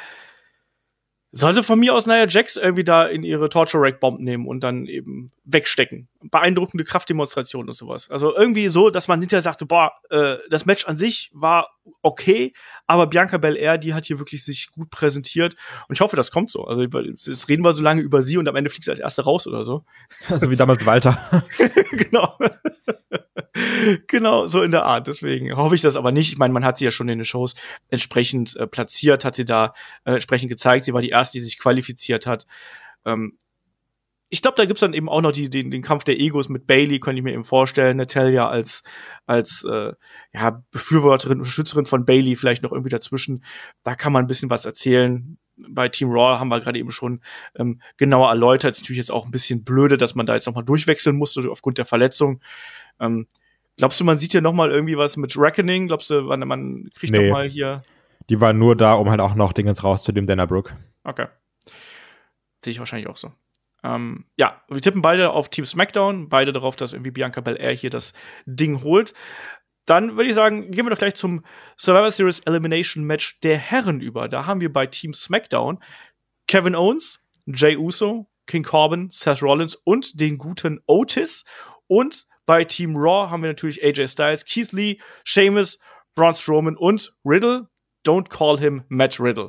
sollte von mir aus Nia Jax irgendwie da in ihre Torture Rack Bomb nehmen und dann eben wegstecken. Beeindruckende Kraftdemonstration und sowas. Also irgendwie so, dass man hinterher sagt, so, boah, äh, das Match an sich war okay, aber Bianca Belair, die hat hier wirklich sich gut präsentiert und ich hoffe, das kommt so. Also jetzt reden wir so lange über sie und am Ende fliegt sie als Erste raus oder so. So wie damals Walter. Genau. Genau, so in der Art. Deswegen hoffe ich das aber nicht. Ich meine, man hat sie ja schon in den Shows entsprechend äh, platziert, hat sie da äh, entsprechend gezeigt. Sie war die Erste, die sich qualifiziert hat. Ähm, ich glaube, da gibt's dann eben auch noch die, den, den Kampf der Egos mit Bayley, könnte ich mir eben vorstellen. Natalya als, als äh, ja, Befürworterin, Unterstützerin von Bayley vielleicht noch irgendwie dazwischen. Da kann man ein bisschen was erzählen. Bei Team Raw haben wir gerade eben schon ähm, genauer erläutert. Ist natürlich jetzt auch ein bisschen blöde, dass man da jetzt noch mal durchwechseln musste aufgrund der Verletzung. Ähm, glaubst du, man sieht hier noch mal irgendwie was mit Reckoning? Glaubst du, man, man kriegt nee. noch mal hier? Die war nur da, um halt auch noch Dingens rauszunehmen, Dana Brooke. Okay. Sehe ich wahrscheinlich auch so. Ähm, ja, wir tippen beide auf Team SmackDown, beide darauf, dass irgendwie Bianca Belair hier das Ding holt. Dann würde ich sagen, gehen wir doch gleich zum Survivor Series Elimination Match der Herren über. Da haben wir bei Team SmackDown Kevin Owens, Jey Uso, King Corbin, Seth Rollins und den guten Otis. Und bei Team Raw haben wir natürlich A J Styles, Keith Lee, Sheamus, Braun Strowman und Riddle. Don't call him Matt Riddle.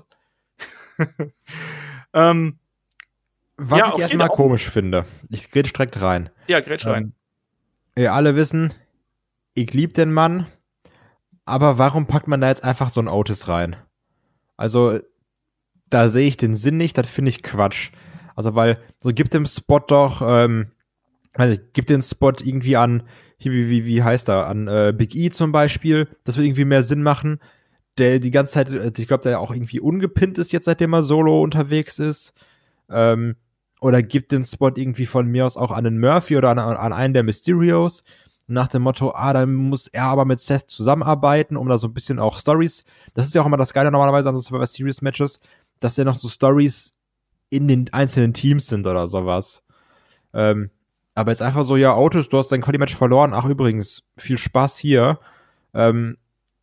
ähm, Was ja, ich okay, erstmal auch- komisch finde, ich grätsch direkt rein. Ja, grätsch rein. Ähm, ihr alle wissen, ich lieb den Mann, aber warum packt man da jetzt einfach so einen Otis rein? Also, da sehe ich den Sinn nicht, das finde ich Quatsch. Also, weil, so gibt dem Spot doch, ähm, also, gibt den Spot irgendwie an, hier, wie, wie, wie heißt er, an äh, Big E zum Beispiel, das wird irgendwie mehr Sinn machen, der die ganze Zeit, ich glaube, der auch irgendwie ungepinnt ist jetzt, seitdem er solo unterwegs ist, ähm, oder gibt den Spot irgendwie von mir aus auch an den Murphy oder an, an einen der Mysterios, nach dem Motto, ah, dann muss er aber mit Seth zusammenarbeiten, um da so ein bisschen auch Stories, das ist ja auch immer das Geile normalerweise an so Survivor Series Matches, dass ja noch so Stories in den einzelnen Teams sind oder sowas. Ähm, aber jetzt einfach so, ja, Otis, du hast dein Quali-Match verloren, ach übrigens, viel Spaß hier. Ähm,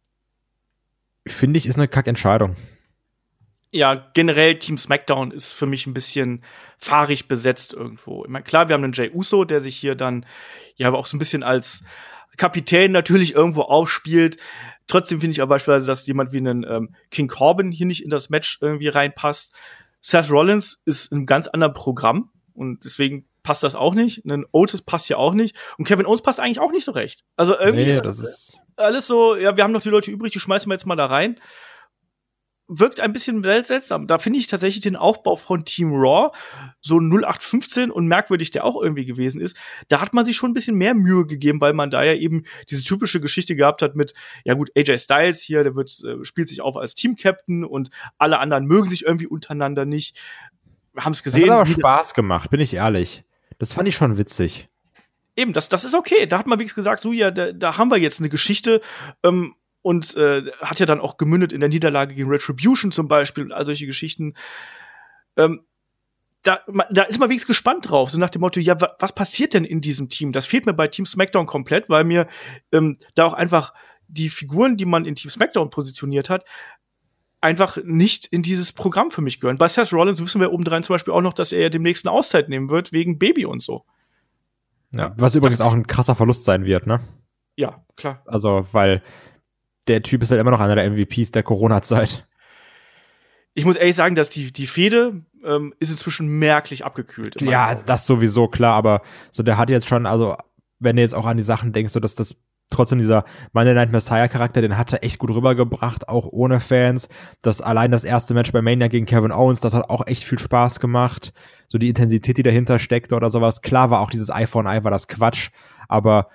finde ich, ist eine Kackentscheidung. Ja, generell Team SmackDown ist für mich ein bisschen fahrig besetzt irgendwo. Ich meine, klar, wir haben einen Jey Uso, der sich hier dann ja aber auch so ein bisschen als Kapitän natürlich irgendwo aufspielt. Trotzdem finde ich aber beispielsweise, dass jemand wie einen ähm, King Corbin hier nicht in das Match irgendwie reinpasst. Seth Rollins ist in einem ganz anderen Programm und deswegen passt das auch nicht. Ein Otis passt hier auch nicht und Kevin Owens passt eigentlich auch nicht so recht. Also irgendwie Nee, ist das, das ist alles so, ja, wir haben noch die Leute übrig, die schmeißen wir jetzt mal da rein. Wirkt ein bisschen seltsam. Da finde ich tatsächlich den Aufbau von Team Raw so null acht fünfzehn und merkwürdig der auch irgendwie gewesen ist. Da hat man sich schon ein bisschen mehr Mühe gegeben, weil man da ja eben diese typische Geschichte gehabt hat mit, ja gut, A J Styles hier, der wird, äh, spielt sich auf als Team-Captain und alle anderen mögen sich irgendwie untereinander nicht. Wir haben es gesehen. Das hat aber Spaß gemacht, bin ich ehrlich. Das fand ich schon witzig. Eben, das, das ist okay. Da hat man wenigstens gesagt, so, ja, da, da haben wir jetzt eine Geschichte, ähm, und äh, hat ja dann auch gemündet in der Niederlage gegen Retribution zum Beispiel und all solche Geschichten. Ähm, da, da ist man wenigstens gespannt drauf, so nach dem Motto, ja, wa- was passiert denn in diesem Team? Das fehlt mir bei Team SmackDown komplett, weil mir ähm, da auch einfach die Figuren, die man in Team SmackDown positioniert hat, einfach nicht in dieses Programm für mich gehören. Bei Seth Rollins wissen wir obendrein zum Beispiel auch noch, dass er ja demnächst eine Auszeit nehmen wird, wegen Baby und so. Ja, was übrigens auch ein krasser Verlust sein wird, ne? Ja, klar. Also, weil der Typ ist halt immer noch einer der M V Ps der Corona-Zeit. Ich muss ehrlich sagen, dass die, die Fehde ähm, ist inzwischen merklich abgekühlt. in meinen Ja, Augen. das sowieso, klar, aber so, der hat jetzt schon, also, wenn du jetzt auch an die Sachen denkst, so dass das trotzdem dieser Monday Night Messiah-Charakter, den hat er echt gut rübergebracht, auch ohne Fans. Das allein das erste Match bei Mania gegen Kevin Owens, das hat auch echt viel Spaß gemacht. So die Intensität, die dahinter steckte oder sowas. Klar war auch dieses Eye for an Eye, war das Quatsch, aber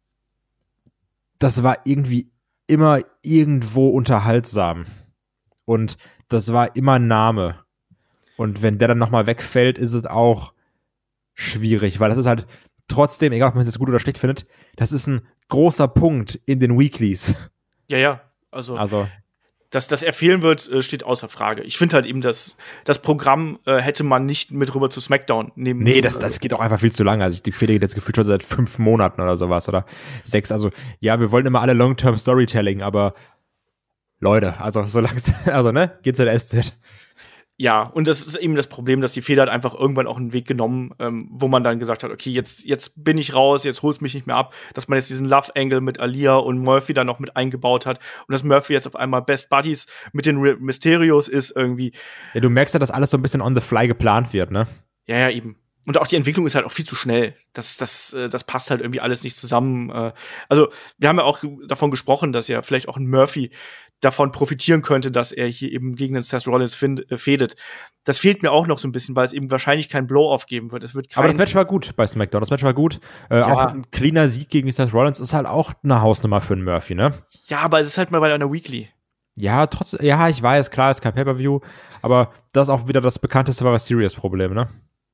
das war irgendwie immer irgendwo unterhaltsam. Und das war immer ein Name. Und wenn der dann nochmal wegfällt, ist es auch schwierig, weil das ist halt trotzdem, egal ob man es jetzt gut oder schlecht findet, das ist ein großer Punkt in den Weeklies. Ja, ja. Also, Also, dass, dass er fehlen wird, äh, steht außer Frage. Ich finde halt eben, dass das Programm äh, hätte man nicht mit rüber zu SmackDown nehmen nee, müssen. das, das geht auch einfach viel zu lange. Also, die Fehde geht jetzt gefühlt schon seit fünf Monaten oder sowas oder sechs. Also, ja, wir wollen immer alle Long-Term Storytelling, aber Leute, also, so langsam, also, ne, G Z S Z. Ja, und das ist eben das Problem, dass die Fehde hat einfach irgendwann auch einen Weg genommen, ähm, wo man dann gesagt hat, okay, jetzt, jetzt bin ich raus, jetzt holst mich nicht mehr ab, dass man jetzt diesen Love-Angle mit Aaliyah und Murphy dann noch mit eingebaut hat und dass Murphy jetzt auf einmal Best Buddies mit den Re- Mysterios ist irgendwie. Ja, du merkst ja, dass alles so ein bisschen on the fly geplant wird, ne? Ja, ja, eben. Und auch die Entwicklung ist halt auch viel zu schnell. Das, das, äh, das passt halt irgendwie alles nicht zusammen. Äh, Also, wir haben ja auch davon gesprochen, dass ja vielleicht auch ein Murphy davon profitieren könnte, dass er hier eben gegen den Seth Rollins find, äh, fädet. Das fehlt mir auch noch so ein bisschen, weil es eben wahrscheinlich keinen Blow-Off geben wird. Es wird kein Aber das Match war gut bei SmackDown. Das Match war gut. Äh, Ja. Auch ein cleaner Sieg gegen Seth Rollins ist halt auch eine Hausnummer für einen Murphy, ne? Ja, aber es ist halt mal bei einer Weekly. Ja, trotzdem, ja, ich weiß, klar, ist kein Pay-Per-View, aber das ist auch wieder das bekannteste Survivor Series-Problem, ne?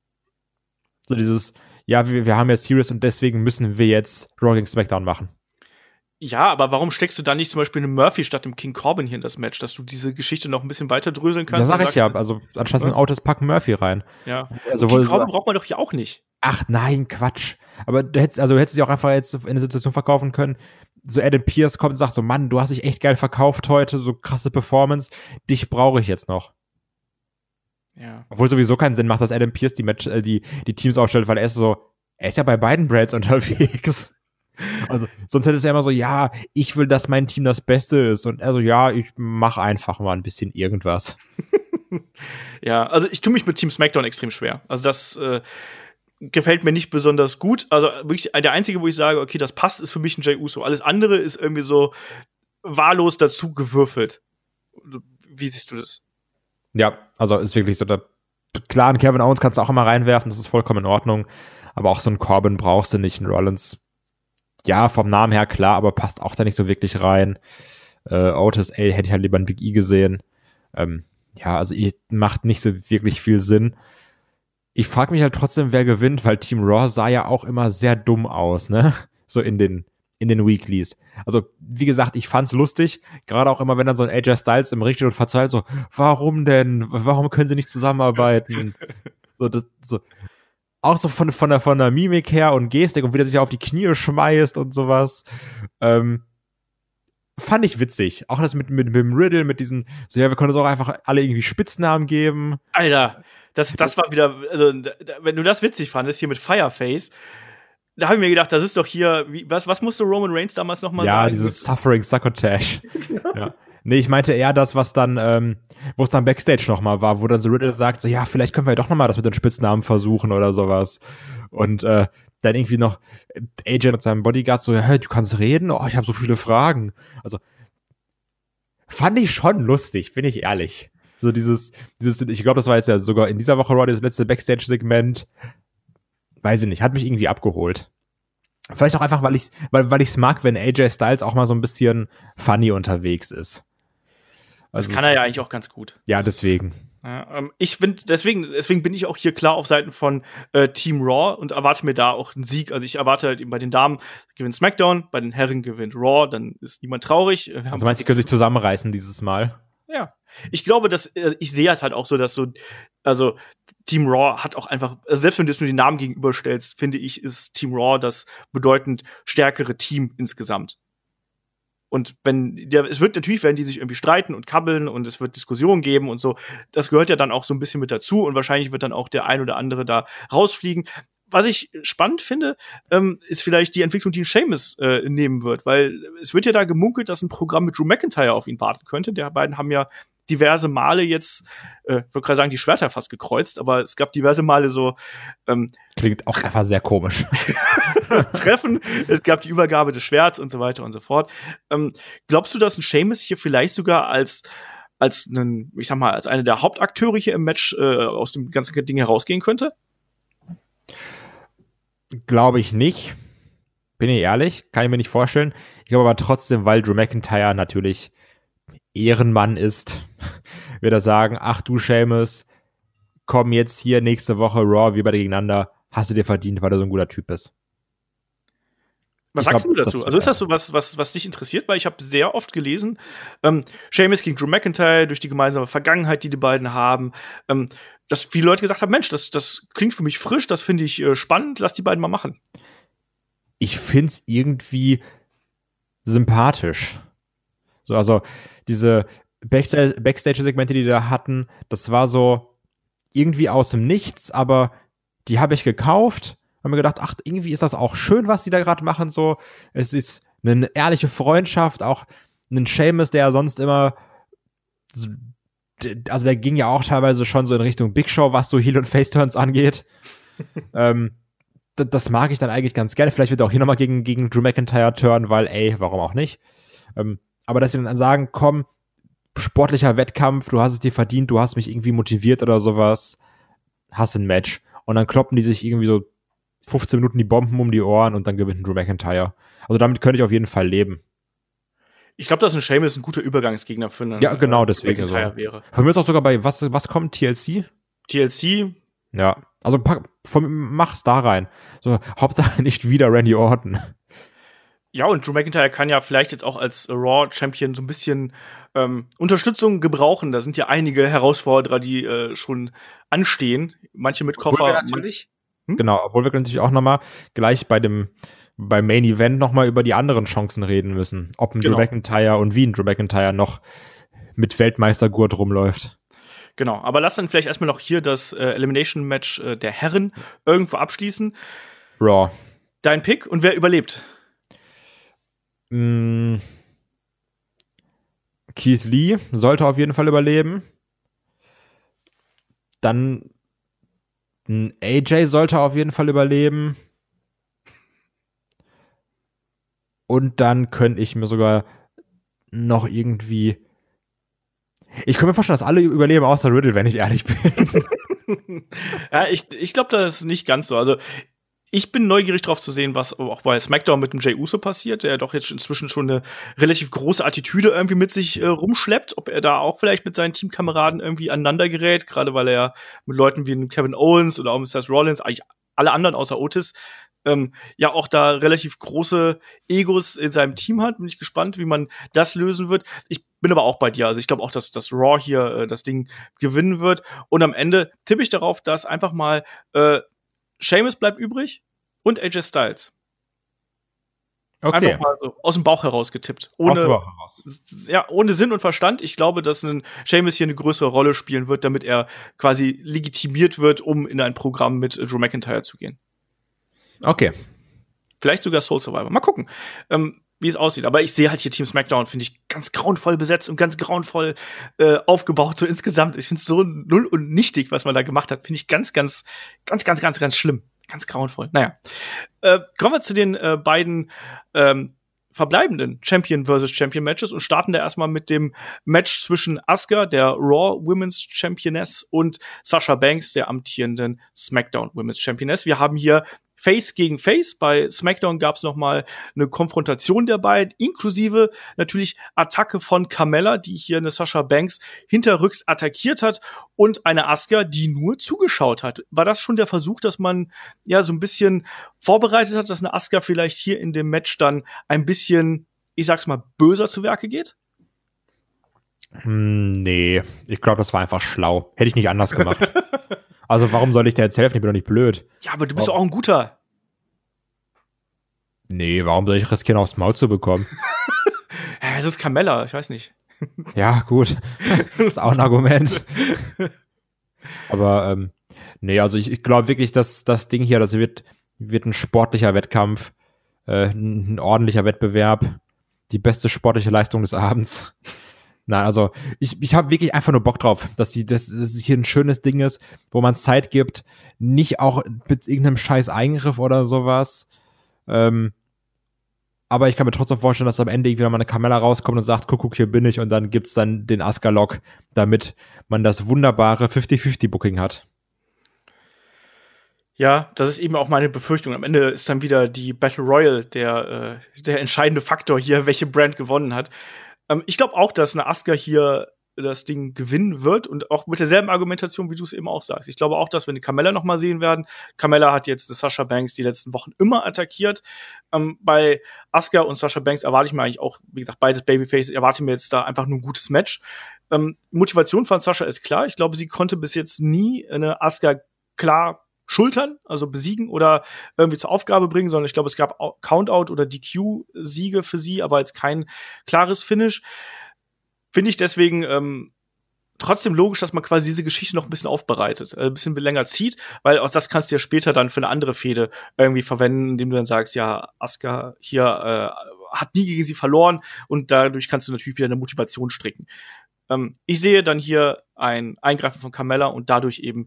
So dieses, ja, wir, wir haben jetzt Series und deswegen müssen wir jetzt Raw gegen SmackDown machen. Ja, aber warum steckst du dann nicht zum Beispiel einen Murphy statt dem King Corbin hier in das Match, dass du diese Geschichte noch ein bisschen weiter dröseln kannst? Das sag und ich ja, sagst, also anstatt Ja. ein Autos packen Murphy rein. Ja. Also, King wohl- Corbin braucht man doch hier auch nicht. Ach nein, Quatsch. Aber du hättest, also du hättest dich auch einfach jetzt in eine Situation verkaufen können, so Adam Pearce kommt und sagt so, Mann, du hast dich echt geil verkauft heute, so krasse Performance, dich brauche ich jetzt noch. Ja. Obwohl sowieso keinen Sinn macht, dass Adam Pearce die, Match, äh, die, die Teams aufstellt, weil er ist so, er ist ja bei beiden Brands unterwegs. Also, sonst hätte es ja immer so, ja, ich will, dass mein Team das Beste ist. Und also, ja, ich mach einfach mal ein bisschen irgendwas. Ja, also ich tue mich mit Team SmackDown extrem schwer. Also das äh, gefällt mir nicht besonders gut. Also wirklich der einzige, wo ich sage, okay, das passt, ist für mich ein Jey Uso. Alles andere ist irgendwie so wahllos dazu gewürfelt. Wie siehst du das? Ja, also ist wirklich so, da, klar, einen Kevin Owens kannst du auch immer reinwerfen, das ist vollkommen in Ordnung, aber auch so einen Corbin brauchst du nicht, einen Rollins, ja, vom Namen her klar, aber passt auch da nicht so wirklich rein. Äh, Otis, ey, hätte ich halt lieber einen Big E gesehen. Ähm, ja, also macht nicht so wirklich viel Sinn. Ich frage mich halt trotzdem, wer gewinnt, weil Team Raw sah ja auch immer sehr dumm aus, ne? So in den, in den Weeklies. Also, wie gesagt, ich fand's lustig, gerade auch immer, wenn dann so ein A J Styles im Ring steht und verzeiht so, warum denn? Warum können sie nicht zusammenarbeiten? so, das, so. Auch so von, von, der, von der Mimik her und Gestik und wie der sich auf die Knie schmeißt und sowas. Ähm, fand ich witzig. Auch das mit, mit, mit dem Riddle, mit diesen, so, ja, wir können uns auch einfach alle irgendwie Spitznamen geben. Alter, das, das war wieder, also, da, wenn du das witzig fandest, hier mit Fireface, da habe ich mir gedacht, das ist doch hier, wie, was, was musste Roman Reigns damals noch mal ja, sagen? Ja, dieses Suffering Succotash. Genau. Ja. Nee, ich meinte eher das, was dann, ähm, wo es dann Backstage nochmal war, wo dann so Riddle sagt, so, ja, vielleicht können wir ja doch nochmal das mit den Spitznamen versuchen oder sowas. Und äh, dann irgendwie noch A J mit seinem Bodyguard so, hey, du kannst reden? Oh, ich habe so viele Fragen. Also, fand ich schon lustig, bin ich ehrlich. So dieses, dieses, ich glaube, das war jetzt ja sogar in dieser Woche Raw das letzte Backstage-Segment. Weiß ich nicht, hat mich irgendwie abgeholt. Vielleicht auch einfach, weil ich weil, weil ich es mag, wenn A J Styles auch mal so ein bisschen funny unterwegs ist. Also das kann er ja eigentlich auch ganz gut. Ja, deswegen. Ja, ähm, ich bin deswegen, deswegen bin ich auch hier klar auf Seiten von äh, Team Raw und erwarte mir da auch einen Sieg. Also ich erwarte halt eben bei den Damen gewinnt SmackDown, bei den Herren gewinnt Raw, dann ist niemand traurig. Wir also meinst du, die können sich zusammenreißen dieses Mal? Ja. Ich glaube, dass äh, ich sehe es halt auch so, dass so, also Team Raw hat auch einfach, also selbst wenn du jetzt nur die Namen gegenüberstellst, finde ich, ist Team Raw das bedeutend stärkere Team insgesamt. Und wenn, der, es wird natürlich, werden die sich irgendwie streiten und kabbeln und es wird Diskussionen geben und so. Das gehört ja dann auch so ein bisschen mit dazu und wahrscheinlich wird dann auch der ein oder andere da rausfliegen. Was ich spannend finde, ähm, ist vielleicht die Entwicklung, die ein Sheamus äh, nehmen wird, weil es wird ja da gemunkelt, dass ein Programm mit Drew McIntyre auf ihn warten könnte. Die beiden haben ja diverse Male jetzt, äh, ich würde gerade sagen, die Schwerter fast gekreuzt, aber es gab diverse Male so ähm, klingt auch einfach sehr komisch. Treffen, es gab die Übergabe des Schwerts und so weiter und so fort. Ähm, glaubst du, dass ein Sheamus hier vielleicht sogar als als einen, ich sag mal, als einer der Hauptakteure hier im Match äh, aus dem ganzen Ding herausgehen könnte? Glaube ich nicht. Bin ich ehrlich, kann ich mir nicht vorstellen. Ich glaube aber trotzdem, weil Drew McIntyre natürlich Ehrenmann ist, wird er sagen, ach du Sheamus, komm jetzt hier nächste Woche Raw, wir beide gegeneinander, hast du dir verdient, weil du so ein guter Typ bist. Was ich sagst glaub, du dazu? Also ist das so was, was, was dich interessiert? Weil ich habe sehr oft gelesen, ähm, Sheamus gegen Drew McIntyre durch die gemeinsame Vergangenheit, die die beiden haben, ähm, dass viele Leute gesagt haben, Mensch, das, das klingt für mich frisch, das finde ich äh, spannend, lass die beiden mal machen. Ich find's irgendwie sympathisch. So, also diese Backstage- Backstage-Segmente, die die da hatten, das war so irgendwie aus dem Nichts, aber die habe ich gekauft. Haben mir gedacht, ach, irgendwie ist das auch schön, was die da gerade machen, so. Es ist eine ehrliche Freundschaft, auch ein Sheamus, der ja sonst immer, also der ging ja auch teilweise schon so in Richtung Big Show, was so Heel- und Face-Turns angeht. ähm, das mag ich dann eigentlich ganz gerne. Vielleicht wird er auch hier nochmal gegen, gegen Drew McIntyre turnen, weil, ey, warum auch nicht? Ähm, aber dass sie dann sagen, komm, sportlicher Wettkampf, du hast es dir verdient, du hast mich irgendwie motiviert oder sowas, hast ein Match. Und dann kloppen die sich irgendwie so fünfzehn Minuten die Bomben um die Ohren und dann gewinnt Drew McIntyre. Also damit könnte ich auf jeden Fall leben. Ich glaube, dass ein Sheamus ein guter Übergangsgegner für einen ja, genau, äh, deswegen McIntyre so. wäre. Von mir ist auch sogar bei, was, was kommt, T L C? T L C? Ja, also pack, von, mach's da rein. So, Hauptsache nicht wieder Randy Orton. Ja, und Drew McIntyre kann ja vielleicht jetzt auch als Raw-Champion so ein bisschen ähm, Unterstützung gebrauchen. Da sind ja einige Herausforderer, die äh, schon anstehen. Manche mit Koffer. Natürlich. Hm? Genau, obwohl wir natürlich auch noch mal gleich bei dem beim Main Event noch mal über die anderen Chancen reden müssen. Ob ein genau. Drew McIntyre und wie ein Drew McIntyre noch mit Weltmeistergurt rumläuft. Genau, aber lass dann vielleicht erstmal noch hier das äh, Elimination-Match äh, der Herren irgendwo abschließen. Raw. Dein Pick und wer überlebt? Mm. Keith Lee sollte auf jeden Fall überleben. Dann A J sollte auf jeden Fall überleben. Und dann könnte ich mir sogar noch irgendwie Ich kann mir vorstellen, dass alle überleben, außer Riddle, wenn ich ehrlich bin. Ja, ich, ich glaube, das ist nicht ganz so. Also, ich bin neugierig drauf zu sehen, was auch bei SmackDown mit dem Jey Uso passiert, der doch jetzt inzwischen schon eine relativ große Attitüde irgendwie mit sich äh, rumschleppt, ob er da auch vielleicht mit seinen Teamkameraden irgendwie aneinander gerät, gerade weil er ja mit Leuten wie Kevin Owens oder auch mit Seth Rollins, eigentlich alle anderen außer Otis, ähm, ja auch da relativ große Egos in seinem Team hat. Bin ich gespannt, wie man das lösen wird. Ich bin aber auch bei dir. Also ich glaube auch, dass das Raw hier äh, das Ding gewinnen wird. Und am Ende tippe ich darauf, dass einfach mal äh, Sheamus bleibt übrig und A J Styles. Okay. Einfach mal so aus dem Bauch heraus getippt. Ohne, aus dem Bauch heraus. Ja, ohne Sinn und Verstand. Ich glaube, dass ein Sheamus hier eine größere Rolle spielen wird, damit er quasi legitimiert wird, um in ein Programm mit Drew McIntyre zu gehen. Okay. Vielleicht sogar Soul Survivor. Mal gucken, ähm, wie es aussieht. Aber ich sehe halt hier Team SmackDown, finde ich, ganz grauenvoll besetzt und ganz grauenvoll äh, aufgebaut. So insgesamt. Ich finde es so null und nichtig, was man da gemacht hat. Finde ich ganz, ganz, ganz, ganz, ganz, ganz schlimm. Ganz grauenvoll. Naja. Äh, kommen wir zu den äh, beiden ähm, verbleibenden Champion versus Champion Matches und starten da erstmal mit dem Match zwischen Asuka, der Raw Women's Championess, und Sasha Banks, der amtierenden SmackDown Women's Championess. Wir haben hier Face gegen Face. Bei SmackDown gab es noch mal eine Konfrontation der beiden, inklusive natürlich Attacke von Carmella, die hier eine Sasha Banks hinterrücks attackiert hat, und eine Asuka, die nur zugeschaut hat. War das schon der Versuch, dass man ja so ein bisschen vorbereitet hat, dass eine Asuka vielleicht hier in dem Match dann ein bisschen, ich sag's mal, böser zu Werke geht? Hm, nee, ich glaube, das war einfach schlau. Hätte ich nicht anders gemacht. Also warum soll ich dir jetzt helfen? Ich bin doch nicht blöd. Ja, aber du bist doch auch ein guter. Nee, warum soll ich riskieren, aufs Maul zu bekommen? Ja, es ist Carmella, ich weiß nicht. Ja, gut. Das ist auch ein Argument. Aber ähm, nee, also ich, ich glaube wirklich, dass das Ding hier, das wird, wird ein sportlicher Wettkampf, äh, ein, ein ordentlicher Wettbewerb, die beste sportliche Leistung des Abends. Nein, also ich, ich habe wirklich einfach nur Bock drauf, dass die, dass das hier ein schönes Ding ist, wo man Zeit gibt, nicht auch mit irgendeinem scheiß Eingriff oder sowas. Ähm, aber ich kann mir trotzdem vorstellen, dass am Ende irgendwie mal eine Carmella rauskommt und sagt, guck, guck, hier bin ich, und dann gibt's dann den Asuka-Lock, damit man das wunderbare fifty fifty Booking hat. Ja, das ist eben auch meine Befürchtung. Am Ende ist dann wieder die Battle Royale der, äh, der entscheidende Faktor hier, welche Brand gewonnen hat. Ähm, ich glaube auch, dass eine Asuka hier das Ding gewinnen wird, und auch mit derselben Argumentation, wie du es eben auch sagst. Ich glaube auch, dass wir eine Carmella noch mal sehen werden. Carmella hat jetzt Sasha Banks die letzten Wochen immer attackiert. Ähm, bei Asuka und Sasha Banks erwarte ich mir eigentlich auch, wie gesagt, beides Babyface, erwarte mir jetzt da einfach nur ein gutes Match. Ähm, Motivation von Sasha ist klar. Ich glaube, sie konnte bis jetzt nie eine Asuka klar schultern, also besiegen oder irgendwie zur Aufgabe bringen, sondern ich glaube, es gab Countout oder D Q-Siege für sie, aber jetzt kein klares Finish. Finde ich deswegen ähm, trotzdem logisch, dass man quasi diese Geschichte noch ein bisschen aufbereitet, äh, ein bisschen länger zieht, weil aus das kannst du ja später dann für eine andere Fehde irgendwie verwenden, indem du dann sagst, ja, Asuka hier äh, hat nie gegen sie verloren, und dadurch kannst du natürlich wieder eine Motivation stricken. Ähm, ich sehe dann hier ein Eingreifen von Carmella und dadurch eben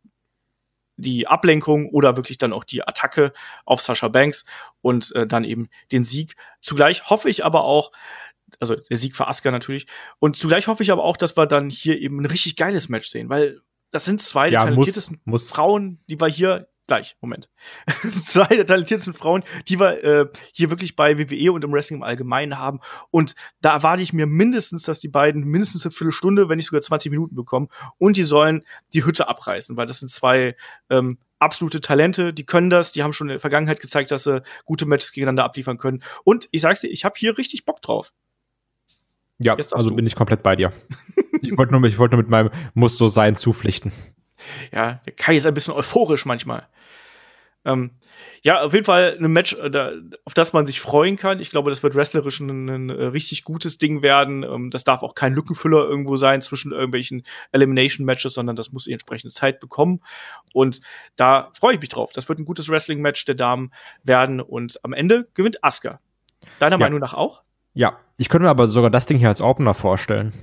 die Ablenkung oder wirklich dann auch die Attacke auf Sasha Banks und äh, dann eben den Sieg. Zugleich hoffe ich aber auch, also der Sieg für Asuka natürlich, und zugleich hoffe ich aber auch, dass wir dann hier eben ein richtig geiles Match sehen, weil das sind zwei ja, der talentiertesten muss, muss. Frauen, die wir hier gleich, Moment. Zwei der talentiertesten Frauen, die wir äh, hier wirklich bei W W E und im Wrestling im Allgemeinen haben. Und da erwarte ich mir mindestens, dass die beiden mindestens eine Viertelstunde, wenn nicht sogar zwanzig Minuten bekommen. Und die sollen die Hütte abreißen, weil das sind zwei ähm, absolute Talente, die können das, die haben schon in der Vergangenheit gezeigt, dass sie gute Matches gegeneinander abliefern können. Und ich sag's dir, ich habe hier richtig Bock drauf. Ja, also du. Bin ich komplett bei dir. ich wollte nur, ich wollte nur mit meinem Muss so sein zupflichten. Ja, der Kai ist ein bisschen euphorisch manchmal. Ähm, ja, auf jeden Fall ein Match, äh, da, auf das man sich freuen kann. Ich glaube, das wird wrestlerisch ein, ein, ein richtig gutes Ding werden. Ähm, das darf auch kein Lückenfüller irgendwo sein zwischen irgendwelchen Elimination-Matches, sondern das muss die entsprechende Zeit bekommen. Und da freue ich mich drauf. Das wird ein gutes Wrestling-Match der Damen werden. Und am Ende gewinnt Asuka. Deiner ja. Meinung nach auch? Ja, ich könnte mir aber sogar das Ding hier als Opener vorstellen.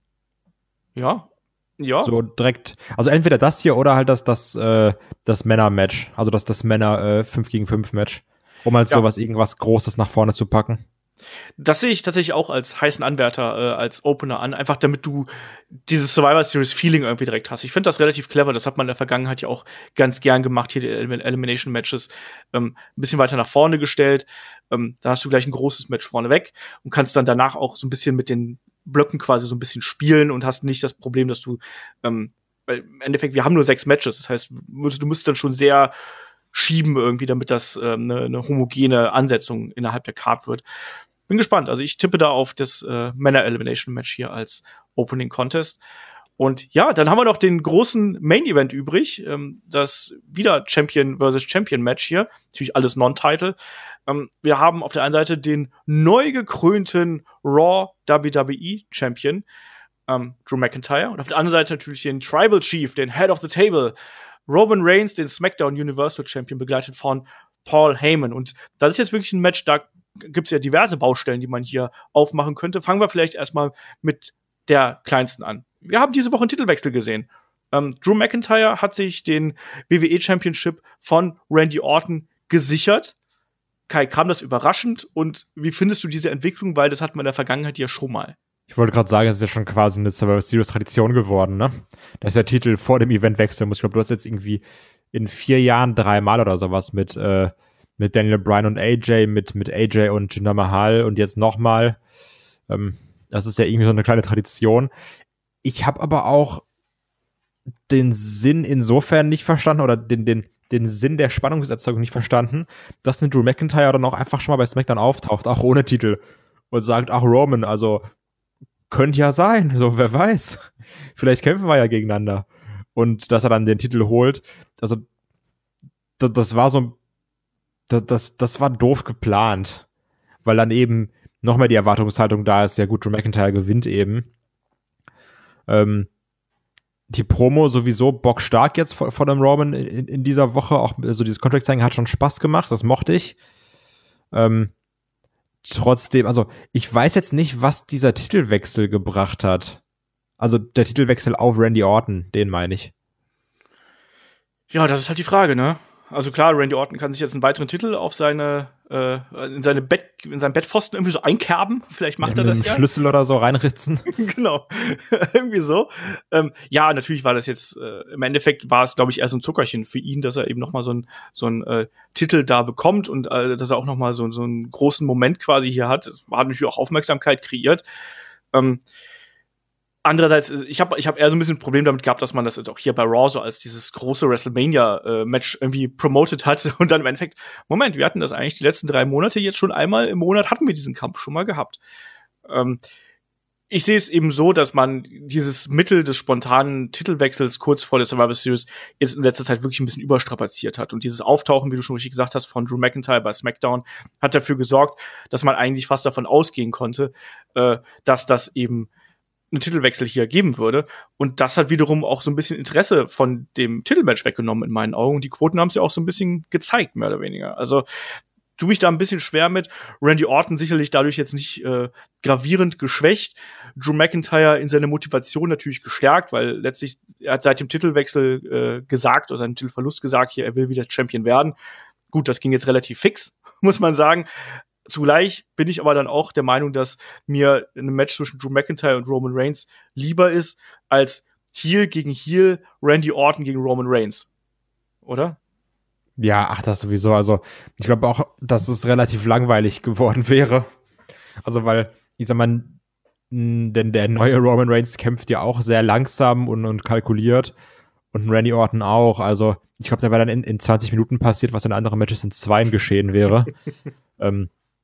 Ja, ja. So direkt, also entweder das hier oder halt das, das, äh, das Männer-Match, also das, das Männer äh, fünf gegen fünf Match, um halt ja. sowas, irgendwas Großes nach vorne zu packen. Das sehe ich tatsächlich auch als heißen Anwärter, äh, als Opener an, einfach damit du dieses Survivor Series Feeling irgendwie direkt hast. Ich finde das relativ clever, das hat man in der Vergangenheit ja auch ganz gern gemacht, hier die Elim- Elimination Matches ähm, ein bisschen weiter nach vorne gestellt. Ähm, da hast du gleich ein großes Match vorne weg und kannst dann danach auch so ein bisschen mit den Blöcken quasi so ein bisschen spielen und hast nicht das Problem, dass du ähm, weil im Endeffekt, wir haben nur sechs Matches, das heißt, du musst dann schon sehr schieben irgendwie, damit das ähm, eine, eine homogene Ansetzung innerhalb der Card wird. Bin gespannt. Also ich tippe da auf das äh, Männer-Elimination-Match hier als Opening Contest. Und ja, dann haben wir noch den großen Main-Event übrig. Ähm, das wieder Champion versus Champion-Match hier. Natürlich alles Non-Title. Ähm, wir haben auf der einen Seite den neu gekrönten Raw W W E-Champion, ähm, Drew McIntyre. Und auf der anderen Seite natürlich den Tribal Chief, den Head of the Table, Roman Reigns, den SmackDown Universal Champion, begleitet von Paul Heyman. Und das ist jetzt wirklich ein Match, da gibt's ja diverse Baustellen, die man hier aufmachen könnte. Fangen wir vielleicht erstmal mit der kleinsten an. Wir haben diese Woche einen Titelwechsel gesehen. Ähm, Drew McIntyre hat sich den W W E Championship von Randy Orton gesichert. Kai, kam das überraschend? Und wie findest du diese Entwicklung? Weil das hatten wir in der Vergangenheit ja schon mal. Ich wollte gerade sagen, es ist ja schon quasi eine Survivor Series Tradition geworden, ne? Dass der Titel vor dem Event wechseln muss. Ich glaube, du hast jetzt irgendwie in vier Jahren dreimal oder sowas mit äh, mit Daniel Bryan und A J, mit, mit A J und Jinder Mahal und jetzt nochmal. Ähm, das ist ja irgendwie so eine kleine Tradition. Ich habe aber auch den Sinn insofern nicht verstanden oder den, den, den Sinn der Spannungserzeugung nicht verstanden, dass ein Drew McIntyre dann auch einfach schon mal bei SmackDown auftaucht, auch ohne Titel und sagt, ach Roman, also könnte ja sein, so wer weiß. Vielleicht kämpfen wir ja gegeneinander. Und dass er dann den Titel holt, also das, das war so ein Das, das, das war doof geplant, weil dann eben noch mehr die Erwartungshaltung da ist, ja gut, Drew McIntyre gewinnt eben. Ähm, die Promo sowieso bockstark jetzt von, von dem Roman in, in dieser Woche, auch so dieses Contract-Signing hat schon Spaß gemacht, das mochte ich. Ähm, trotzdem, also ich weiß jetzt nicht, was dieser Titelwechsel gebracht hat. Also der Titelwechsel auf Randy Orton, den meine ich. Ja, das ist halt die Frage, ne? Also klar, Randy Orton kann sich jetzt einen weiteren Titel auf seine äh, in seine Bett in seinen Bettpfosten irgendwie so einkerben. Vielleicht macht ja, er das mit ja. Einem Schlüssel oder so reinritzen. Genau, irgendwie so. Ähm, ja, natürlich war das jetzt äh, im Endeffekt war es, glaube ich, eher so ein Zuckerchen für ihn, dass er eben noch mal so ein so ein äh, Titel da bekommt und äh, dass er auch noch mal so so einen großen Moment quasi hier hat. Es hat natürlich auch Aufmerksamkeit kreiert. Ähm, Andererseits, ich habe ich hab eher so ein bisschen ein Problem damit gehabt, dass man das jetzt auch hier bei Raw so als dieses große WrestleMania-Match irgendwie promoted hat und dann im Endeffekt, Moment, wir hatten das eigentlich die letzten drei Monate jetzt schon einmal im Monat hatten wir diesen Kampf schon mal gehabt. Ähm, ich sehe es eben so, dass man dieses Mittel des spontanen Titelwechsels kurz vor der Survivor Series jetzt in letzter Zeit wirklich ein bisschen überstrapaziert hat. Und dieses Auftauchen, wie du schon richtig gesagt hast, von Drew McIntyre bei SmackDown hat dafür gesorgt, dass man eigentlich fast davon ausgehen konnte, äh, dass das eben einen Titelwechsel hier geben würde. Und das hat wiederum auch so ein bisschen Interesse von dem Titelmatch weggenommen in meinen Augen. Die Quoten haben es ja auch so ein bisschen gezeigt, mehr oder weniger. Also tue mich da ein bisschen schwer mit. Randy Orton sicherlich dadurch jetzt nicht äh, gravierend geschwächt. Drew McIntyre in seiner Motivation natürlich gestärkt, weil letztlich, er hat seit dem Titelwechsel äh, gesagt, oder seinem Titelverlust gesagt, hier, er will wieder Champion werden. Gut, das ging jetzt relativ fix, muss man sagen. Zugleich bin ich aber dann auch der Meinung, dass mir ein Match zwischen Drew McIntyre und Roman Reigns lieber ist, als Heel gegen Heel, Randy Orton gegen Roman Reigns. Oder? Ja, ach, das sowieso. Also, ich glaube auch, dass es relativ langweilig geworden wäre. Also, weil, ich sag mal, denn der neue Roman Reigns kämpft ja auch sehr langsam und, und kalkuliert. Und Randy Orton auch. Also, ich glaube, da wäre dann in, in zwanzig Minuten passiert, was in anderen Matches in zweien geschehen wäre. ähm,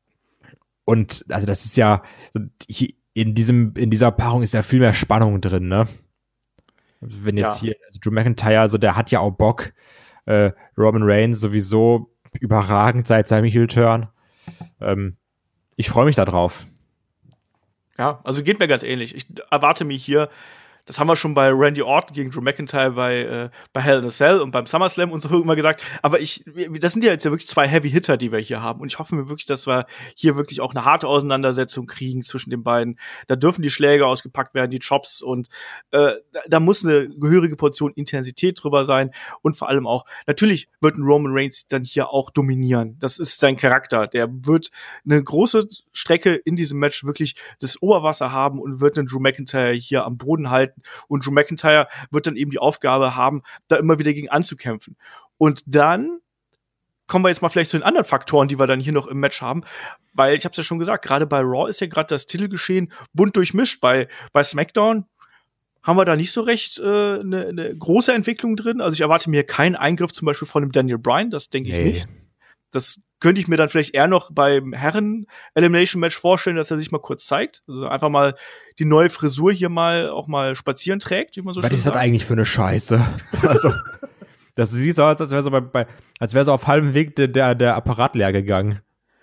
Und also das ist ja, in diesem, in dieser Paarung ist ja viel mehr Spannung drin, ne? Wenn jetzt ja. hier, also Drew McIntyre, also der hat ja auch Bock, äh, Roman Reigns sowieso überragend seit seinem Heel-Turn. Ähm, ich freue mich da drauf. Ja, also geht mir ganz ähnlich. Ich erwarte mir hier Das haben wir schon bei Randy Orton gegen Drew McIntyre bei, äh, bei Hell in a Cell und beim SummerSlam und so immer gesagt. Aber ich, das sind ja jetzt ja wirklich zwei Heavy Hitter, die wir hier haben. Und ich hoffe mir wirklich, dass wir hier wirklich auch eine harte Auseinandersetzung kriegen zwischen den beiden. Da dürfen die Schläge ausgepackt werden, die Chops und äh, da, da muss eine gehörige Portion Intensität drüber sein. Und vor allem auch, natürlich wird ein Roman Reigns dann hier auch dominieren. Das ist sein Charakter. Der wird eine große Strecke in diesem Match wirklich das Oberwasser haben und wird einen Drew McIntyre hier am Boden halten. Und Drew McIntyre wird dann eben die Aufgabe haben, da immer wieder gegen anzukämpfen. Und dann kommen wir jetzt mal vielleicht zu den anderen Faktoren, die wir dann hier noch im Match haben. Weil, ich hab's ja schon gesagt, gerade bei Raw ist ja gerade das Titelgeschehen bunt durchmischt. Bei, bei SmackDown haben wir da nicht so recht eine äh, ne, ne große Entwicklung drin. Also ich erwarte mir keinen Eingriff zum Beispiel von dem Daniel Bryan, das denke ich nee. nicht. Das könnte ich mir dann vielleicht eher noch beim Herren-Elimination-Match vorstellen, dass er sich mal kurz zeigt. Also einfach mal die neue Frisur hier mal auch mal spazieren trägt, wie man so schön sagt. Was ist das eigentlich für eine Scheiße? Also, das sieht so aus, als wäre so, bei, bei, als wäre so auf halbem Weg der, der, der Apparat leer gegangen.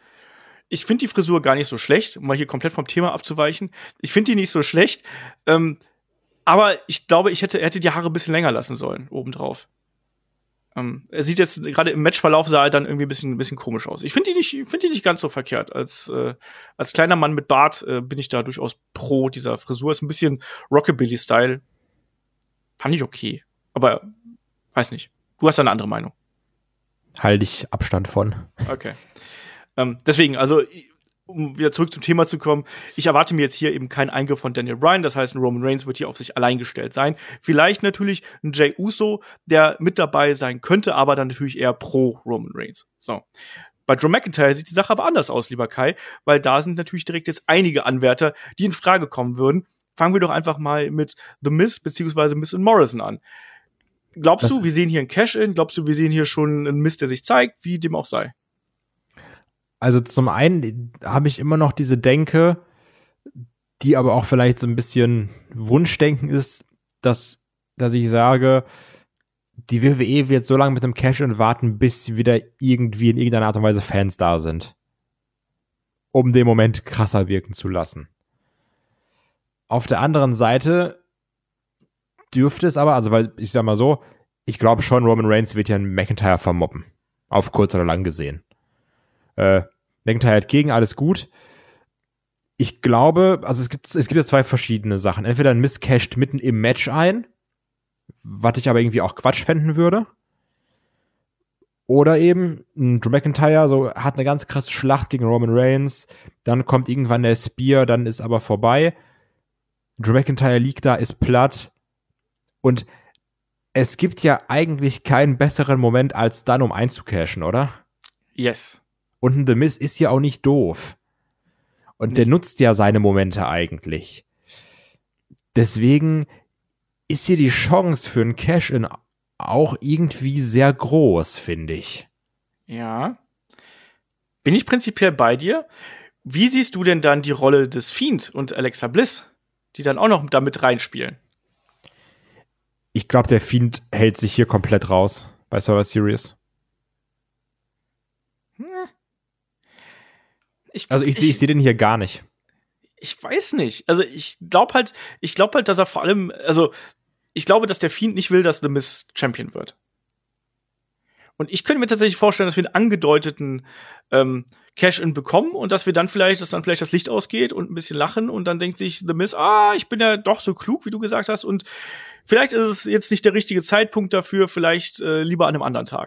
Ich finde die Frisur gar nicht so schlecht, um mal hier komplett vom Thema abzuweichen. Ich finde die nicht so schlecht, ähm, aber ich glaube, ich hätte, er hätte die Haare ein bisschen länger lassen sollen, obendrauf. Um, er sieht jetzt, gerade im Matchverlauf sah er dann irgendwie ein bisschen, ein bisschen komisch aus. Ich finde die nicht, finde die nicht ganz so verkehrt. Als, äh, als kleiner Mann mit Bart äh, bin ich da durchaus pro dieser Frisur. Ist ein bisschen Rockabilly-Style. Fand ich okay. Aber, weiß nicht. Du hast da eine andere Meinung. Halte ich Abstand von. Okay. ähm, deswegen, also, um wieder zurück zum Thema zu kommen, ich erwarte mir jetzt hier eben keinen Eingriff von Daniel Bryan, das heißt, ein Roman Reigns wird hier auf sich allein gestellt sein. Vielleicht natürlich ein Jey Uso, der mit dabei sein könnte, aber dann natürlich eher pro Roman Reigns. So. Bei Drew McIntyre sieht die Sache aber anders aus, lieber Kai, weil da sind natürlich direkt jetzt einige Anwärter, die in Frage kommen würden. Fangen wir doch einfach mal mit The Miz bzw. Miz und Morrison an. Glaubst das du, wir sehen hier ein Cash-In? Glaubst du, wir sehen hier schon einen Miz, der sich zeigt? Wie dem auch sei. Also zum einen habe ich immer noch diese Denke, die aber auch vielleicht so ein bisschen Wunschdenken ist, dass, dass ich sage, die W W E wird so lange mit einem Cash-In warten, bis wieder irgendwie in irgendeiner Art und Weise Fans da sind. Um den Moment krasser wirken zu lassen. Auf der anderen Seite dürfte es aber, also weil ich sag mal so, ich glaube schon, Roman Reigns wird ja einen McIntyre vermoppen. Auf kurz oder lang gesehen. Äh, McIntyre hat gegen, alles gut. Ich glaube, also es gibt, es gibt ja zwei verschiedene Sachen. Entweder ein Miz casht mitten im Match ein, was ich aber irgendwie auch Quatsch fänden würde. Oder eben ein Drew McIntyre so, hat eine ganz krasse Schlacht gegen Roman Reigns, dann kommt irgendwann der Spear, dann ist aber vorbei. Drew McIntyre liegt da, ist platt. Und es gibt ja eigentlich keinen besseren Moment als dann, um einzucashen, oder? Yes. Und ein The Miz ist ja auch nicht doof. Und nee. Der nutzt ja seine Momente eigentlich. Deswegen ist hier die Chance für ein Cash-In auch irgendwie sehr groß, finde ich. Ja. Bin ich prinzipiell bei dir. Wie siehst du denn dann die Rolle des Fiend und Alexa Bliss, die dann auch noch damit reinspielen? Ich glaube, der Fiend hält sich hier komplett raus bei Survivor Series. Hm. Ich, also ich, ich, ich sehe den hier gar nicht. Ich weiß nicht. Also ich glaube halt, ich glaube halt, dass er vor allem, also ich glaube, dass der Fiend nicht will, dass The Miz Champion wird. Und ich könnte mir tatsächlich vorstellen, dass wir einen angedeuteten ähm, Cash-In bekommen und dass wir dann vielleicht, dass dann vielleicht das Licht ausgeht und ein bisschen lachen und dann denkt sich The Miz, ah, ich bin ja doch so klug, wie du gesagt hast, und vielleicht ist es jetzt nicht der richtige Zeitpunkt dafür, vielleicht äh, lieber an einem anderen Tag.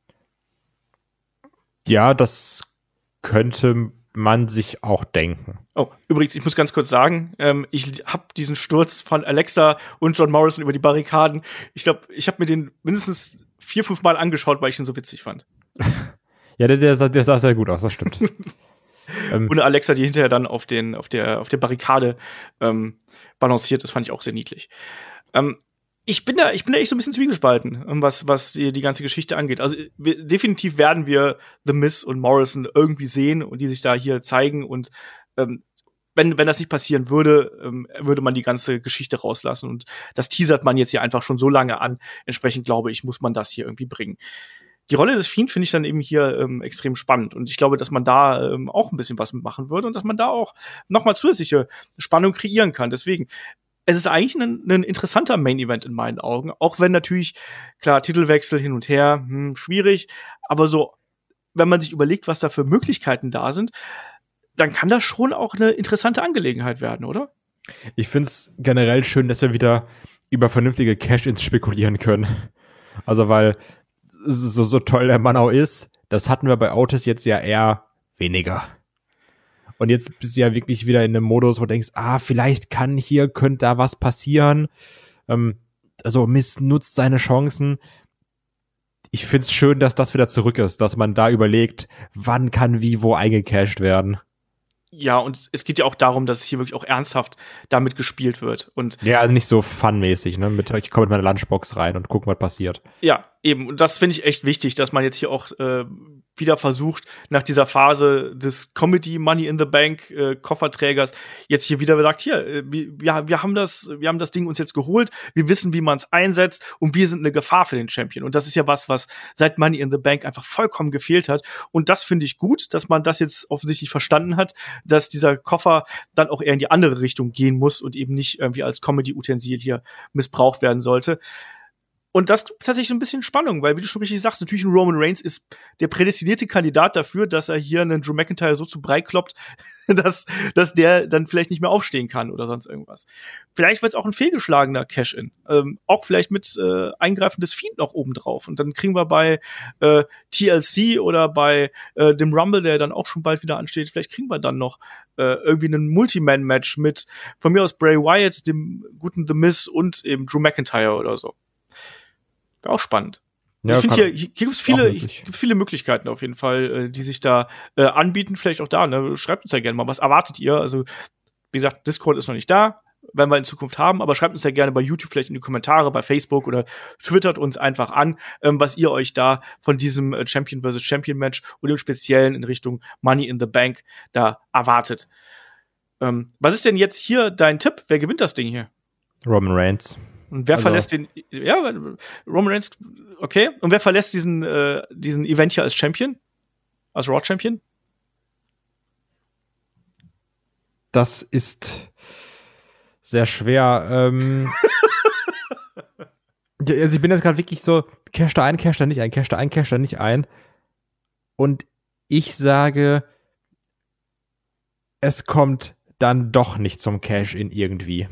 Ja, das könnte man sich auch denken. Oh, übrigens, ich muss ganz kurz sagen, ähm, ich habe diesen Sturz von Alexa und John Morrison über die Barrikaden, ich glaube, ich habe mir den mindestens vier, fünf Mal angeschaut, weil ich ihn so witzig fand. Ja, der, der, der sah sehr gut aus, das stimmt. ähm, und Alexa, die hinterher dann auf, den, auf, der, auf der Barrikade ähm, balanciert, das fand ich auch sehr niedlich. Ähm, Ich bin da, ich bin da echt so ein bisschen zwiegespalten, was, was die, die ganze Geschichte angeht. Also wir, definitiv werden wir The Miz und Morrison irgendwie sehen und die sich da hier zeigen. Und ähm, wenn, wenn das nicht passieren würde, ähm, würde man die ganze Geschichte rauslassen. Und das teasert man jetzt hier einfach schon so lange an. Entsprechend glaube ich, muss man das hier irgendwie bringen. Die Rolle des Fiend finde ich dann eben hier ähm, extrem spannend. Und ich glaube, dass man da ähm, auch ein bisschen was mitmachen würde und dass man da auch noch mal zusätzliche Spannung kreieren kann. Deswegen es ist eigentlich ein, ein interessanter Main-Event in meinen Augen. Auch wenn natürlich, klar, Titelwechsel hin und her, hm, schwierig. Aber so, wenn man sich überlegt, was da für Möglichkeiten da sind, dann kann das schon auch eine interessante Angelegenheit werden, oder? Ich find's generell schön, dass wir wieder über vernünftige Cash-Ins spekulieren können. Also, weil so, so toll der Mann auch ist, das hatten wir bei Otis jetzt ja eher weniger. Und jetzt bist du ja wirklich wieder in einem Modus, wo du denkst, ah, vielleicht kann hier, könnte da was passieren. Ähm, also Miz nutzt seine Chancen. Ich find's schön, dass das wieder zurück ist, dass man da überlegt, wann kann wie wo eingecashed werden. Ja, und es geht ja auch darum, dass es hier wirklich auch ernsthaft damit gespielt wird. Und ja, nicht so funmäßig, ne? Mit, ich komme mit meiner Lunchbox rein und guck, was passiert. Ja, eben. Und das finde ich echt wichtig, dass man jetzt hier auch äh, wieder versucht, nach dieser Phase des Comedy Money in the Bank äh, Kofferträgers jetzt hier wieder sagt, hier, äh, wir, wir haben das, wir haben das Ding uns jetzt geholt, wir wissen, wie man es einsetzt und wir sind eine Gefahr für den Champion. Und das ist ja was, was seit Money in the Bank einfach vollkommen gefehlt hat. Und das finde ich gut, dass man das jetzt offensichtlich verstanden hat, dass dieser Koffer dann auch eher in die andere Richtung gehen muss und eben nicht irgendwie als Comedy-Utensil hier missbraucht werden sollte. Und das tatsächlich ein bisschen Spannung, weil, wie du schon richtig sagst, natürlich ein Roman Reigns ist der prädestinierte Kandidat dafür, dass er hier einen Drew McIntyre so zu Brei kloppt, dass, dass der dann vielleicht nicht mehr aufstehen kann oder sonst irgendwas. Vielleicht wird es auch ein fehlgeschlagener Cash-In. Ähm, auch vielleicht mit äh, Eingreifen des Fiend noch oben drauf. Und dann kriegen wir bei äh, T L C oder bei äh, dem Rumble, der dann auch schon bald wieder ansteht, vielleicht kriegen wir dann noch äh, irgendwie einen Multi-Man-Match mit von mir aus Bray Wyatt, dem guten The Miz und eben Drew McIntyre oder so. Wäre auch spannend. Ja, ich finde, hier, hier gibt es viele, viele Möglichkeiten auf jeden Fall, äh, die sich da äh, anbieten. Vielleicht auch da. Ne? Schreibt uns ja gerne mal, was erwartet ihr? Also, wie gesagt, Discord ist noch nicht da, werden wir in Zukunft haben, aber schreibt uns ja gerne bei YouTube vielleicht in die Kommentare, bei Facebook oder twittert uns einfach an, ähm, was ihr euch da von diesem äh, Champion versus Champion Match und im Speziellen in Richtung Money in the Bank da erwartet. Ähm, was ist denn jetzt hier dein Tipp? Wer gewinnt das Ding hier? Roman Reigns. Und wer also. verlässt den, ja, Roman Reigns, okay. Und wer verlässt diesen, äh, diesen Event hier als Champion? Als Raw Champion? Das ist sehr schwer. Ähm also ich bin jetzt gerade wirklich so, cash da ein, cash da nicht ein, cash da ein, cash da nicht ein. Und ich sage, es kommt dann doch nicht zum Cash-In irgendwie.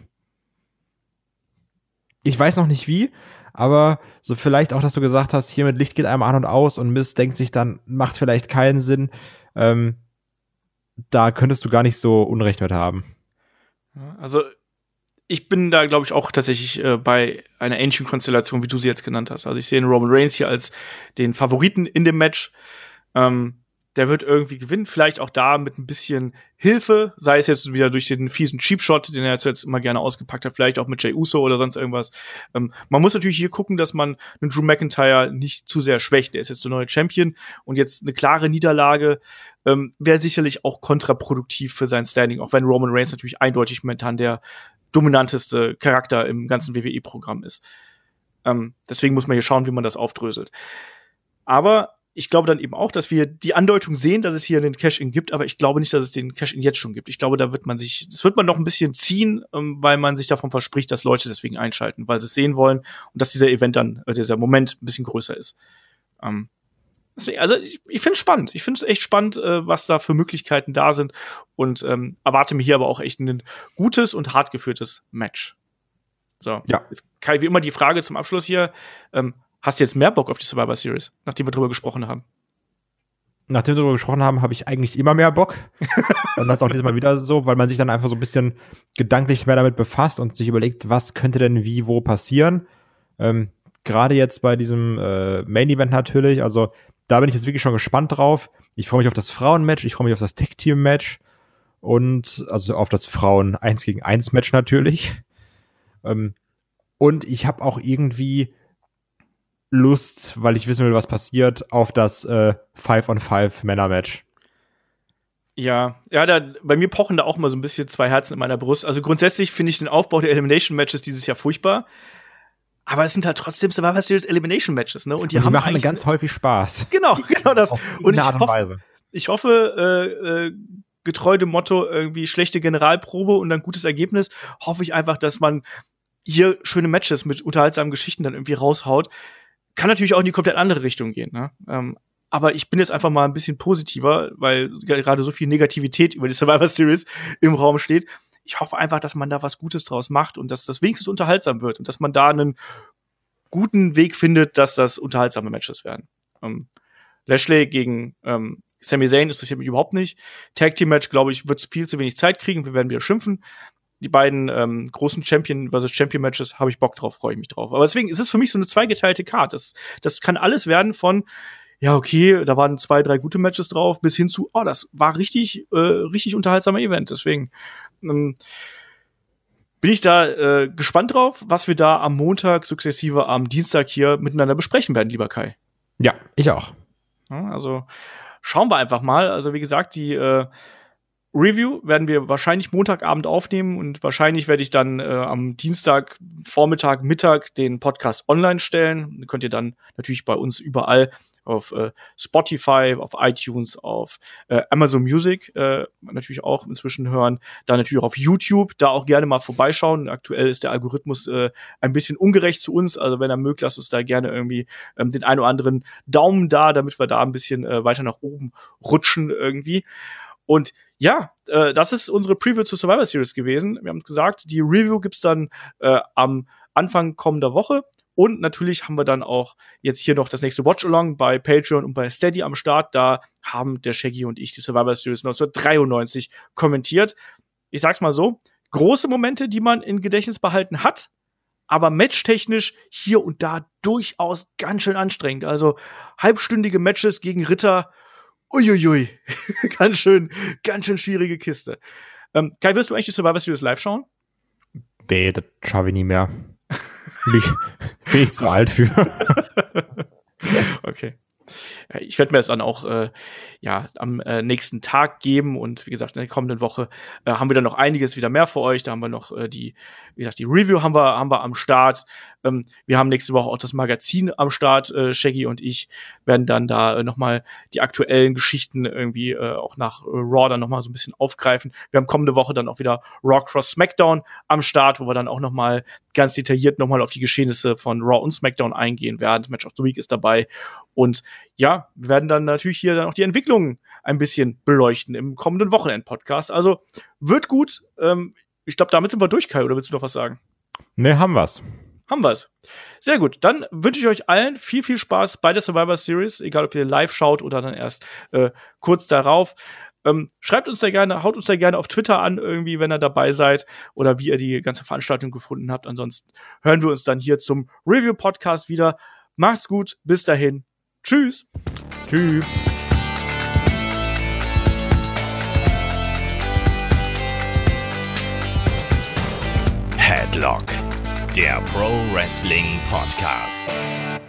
Ich weiß noch nicht wie, aber so vielleicht auch, dass du gesagt hast, hier mit Licht geht einmal an und aus und Miz denkt sich dann, macht vielleicht keinen Sinn. Ähm, da könntest du gar nicht so Unrecht mit haben. Also ich bin da, glaube ich, auch tatsächlich äh, bei einer ähnlichen Konstellation, wie du sie jetzt genannt hast. Also ich sehe den Roman Reigns hier als den Favoriten in dem Match. Ähm, der wird irgendwie gewinnen, vielleicht auch da mit ein bisschen Hilfe, sei es jetzt wieder durch den fiesen Cheap-Shot, den er jetzt immer gerne ausgepackt hat, vielleicht auch mit Jey Uso oder sonst irgendwas. Ähm, man muss natürlich hier gucken, dass man einen Drew McIntyre nicht zu sehr schwächt. Der ist jetzt der neue Champion und jetzt eine klare Niederlage ähm, wäre sicherlich auch kontraproduktiv für sein Standing, auch wenn Roman Reigns natürlich eindeutig momentan der dominanteste Charakter im ganzen W W E-Programm ist. Ähm, deswegen muss man hier schauen, wie man das aufdröselt. Aber ich glaube dann eben auch, dass wir die Andeutung sehen, dass es hier einen Cash-In gibt, aber ich glaube nicht, dass es den Cash-In jetzt schon gibt. Ich glaube, da wird man sich, das wird man noch ein bisschen ziehen, ähm, weil man sich davon verspricht, dass Leute deswegen einschalten, weil sie es sehen wollen und dass dieser Event dann, äh, dieser Moment ein bisschen größer ist. Ähm, deswegen, also ich, ich finde es spannend. Ich finde es echt spannend, äh, was da für Möglichkeiten da sind und ähm, erwarte mir hier aber auch echt ein gutes und hart geführtes Match. So, ja. Jetzt Kai, wie immer die Frage zum Abschluss hier, ähm, hast du jetzt mehr Bock auf die Survivor Series, nachdem wir drüber gesprochen haben? Nachdem wir darüber gesprochen haben, habe ich eigentlich immer mehr Bock. Und das ist auch diesmal wieder so, weil man sich dann einfach so ein bisschen gedanklich mehr damit befasst und sich überlegt, was könnte denn wie wo passieren. Ähm, Gerade jetzt bei diesem äh, Main-Event natürlich, also da bin ich jetzt wirklich schon gespannt drauf. Ich freue mich auf das Frauen-Match, ich freue mich auf das Tag-Team-Match und also auf das Frauen eins gegen eins Match natürlich. Ähm, und ich habe auch irgendwie Lust, weil ich wissen will, was passiert, auf das äh, five on five Männer-Match. Ja, ja, da, bei mir pochen da auch mal so ein bisschen zwei Herzen in meiner Brust. Also grundsätzlich finde ich den Aufbau der Elimination-Matches dieses Jahr furchtbar. Aber es sind halt trotzdem Survivor Series Elimination Matches, ne? Und die, und die haben machen ganz häufig Spaß. Genau, genau das. Auf und ich Art und hoffe, Weise. ich hoffe, äh, äh, getreu dem Motto irgendwie schlechte Generalprobe und dann gutes Ergebnis, hoffe ich einfach, dass man hier schöne Matches mit unterhaltsamen Geschichten dann irgendwie raushaut. Kann natürlich auch in die komplett andere Richtung gehen, ne? Ähm, aber ich bin jetzt einfach mal ein bisschen positiver, weil gerade so viel Negativität über die Survivor Series im Raum steht. Ich hoffe einfach, dass man da was Gutes draus macht und dass das wenigstens unterhaltsam wird und dass man da einen guten Weg findet, dass das unterhaltsame Matches werden. Ähm, Lashley gegen ähm, Sami Zayn interessiert mich überhaupt nicht. Tag Team Match, glaube ich, wird viel zu wenig Zeit kriegen. Wir werden wieder schimpfen. Die beiden ähm, großen Champion versus Champion Matches habe ich Bock drauf, freue ich mich drauf. Aber deswegen ist es für mich so eine zweigeteilte Card. Das, das kann alles werden von ja, okay, da waren zwei, drei gute Matches drauf, bis hin zu, oh, das war richtig, äh, richtig unterhaltsamer Event. Deswegen ähm, bin ich da äh, gespannt drauf, was wir da am Montag sukzessive am Dienstag hier miteinander besprechen werden, lieber Kai. Ja, ich auch. Ja, also schauen wir einfach mal. Also wie gesagt, die äh, Review werden wir wahrscheinlich Montagabend aufnehmen und wahrscheinlich werde ich dann äh, am Dienstag Vormittag, Mittag den Podcast online stellen. Könnt ihr dann natürlich bei uns überall auf äh, Spotify, auf iTunes, auf äh, Amazon Music äh, natürlich auch inzwischen hören. Da natürlich auch auf YouTube, da auch gerne mal vorbeischauen. Aktuell ist der Algorithmus äh, ein bisschen ungerecht zu uns. Also wenn ihr mögt, lasst uns da gerne irgendwie ähm, den ein oder anderen Daumen da, damit wir da ein bisschen äh, weiter nach oben rutschen irgendwie. Und ja, äh, das ist unsere Preview zur Survivor Series gewesen. Wir haben gesagt, die Review gibt's dann äh, am Anfang kommender Woche. Und natürlich haben wir dann auch jetzt hier noch das nächste Watch-Along bei Patreon und bei Steady am Start. Da haben der Shaggy und ich die Survivor Series neunzehnhundertdreiundneunzig kommentiert. Ich sag's mal so, große Momente, die man im Gedächtnis behalten hat, aber matchtechnisch hier und da durchaus ganz schön anstrengend. Also halbstündige Matches gegen Ritter, uiuiui, ganz schön, ganz schön schwierige Kiste. Ähm, Kai, wirst du eigentlich die Survivor Series live schauen? Nee, das schaffe ich nie mehr. Bin ich, bin ich zu alt für. Okay. Ich werde mir das dann auch äh, ja, am äh, nächsten Tag geben und wie gesagt, in der kommenden Woche äh, haben wir dann noch einiges wieder mehr für euch. Da haben wir noch äh, die, wie gesagt, die Review haben wir, haben wir am Start. Ähm, wir haben nächste Woche auch das Magazin am Start. Äh, Shaggy und ich werden dann da äh, nochmal die aktuellen Geschichten irgendwie äh, auch nach äh, Raw dann nochmal so ein bisschen aufgreifen. Wir haben kommende Woche dann auch wieder Raw Cross SmackDown am Start, wo wir dann auch nochmal ganz detailliert nochmal auf die Geschehnisse von Raw und SmackDown eingehen werden. Das Match of the Week ist dabei. Und ja, wir werden dann natürlich hier dann auch die Entwicklungen ein bisschen beleuchten im kommenden Wochenend-Podcast. Also wird gut. Ähm, ich glaube, damit sind wir durch, Kai. Oder willst du noch was sagen? Ne, haben wir's. Haben wir's. Sehr gut. Dann wünsche ich euch allen viel, viel Spaß bei der Survivor Series. Egal, ob ihr live schaut oder dann erst äh, kurz darauf. Ähm, schreibt uns da gerne, haut uns da gerne auf Twitter an, irgendwie, wenn ihr dabei seid oder wie ihr die ganze Veranstaltung gefunden habt. Ansonsten hören wir uns dann hier zum Review-Podcast wieder. Macht's gut. Bis dahin. Tschüss. Tschüss. Headlock, der Pro Wrestling Podcast.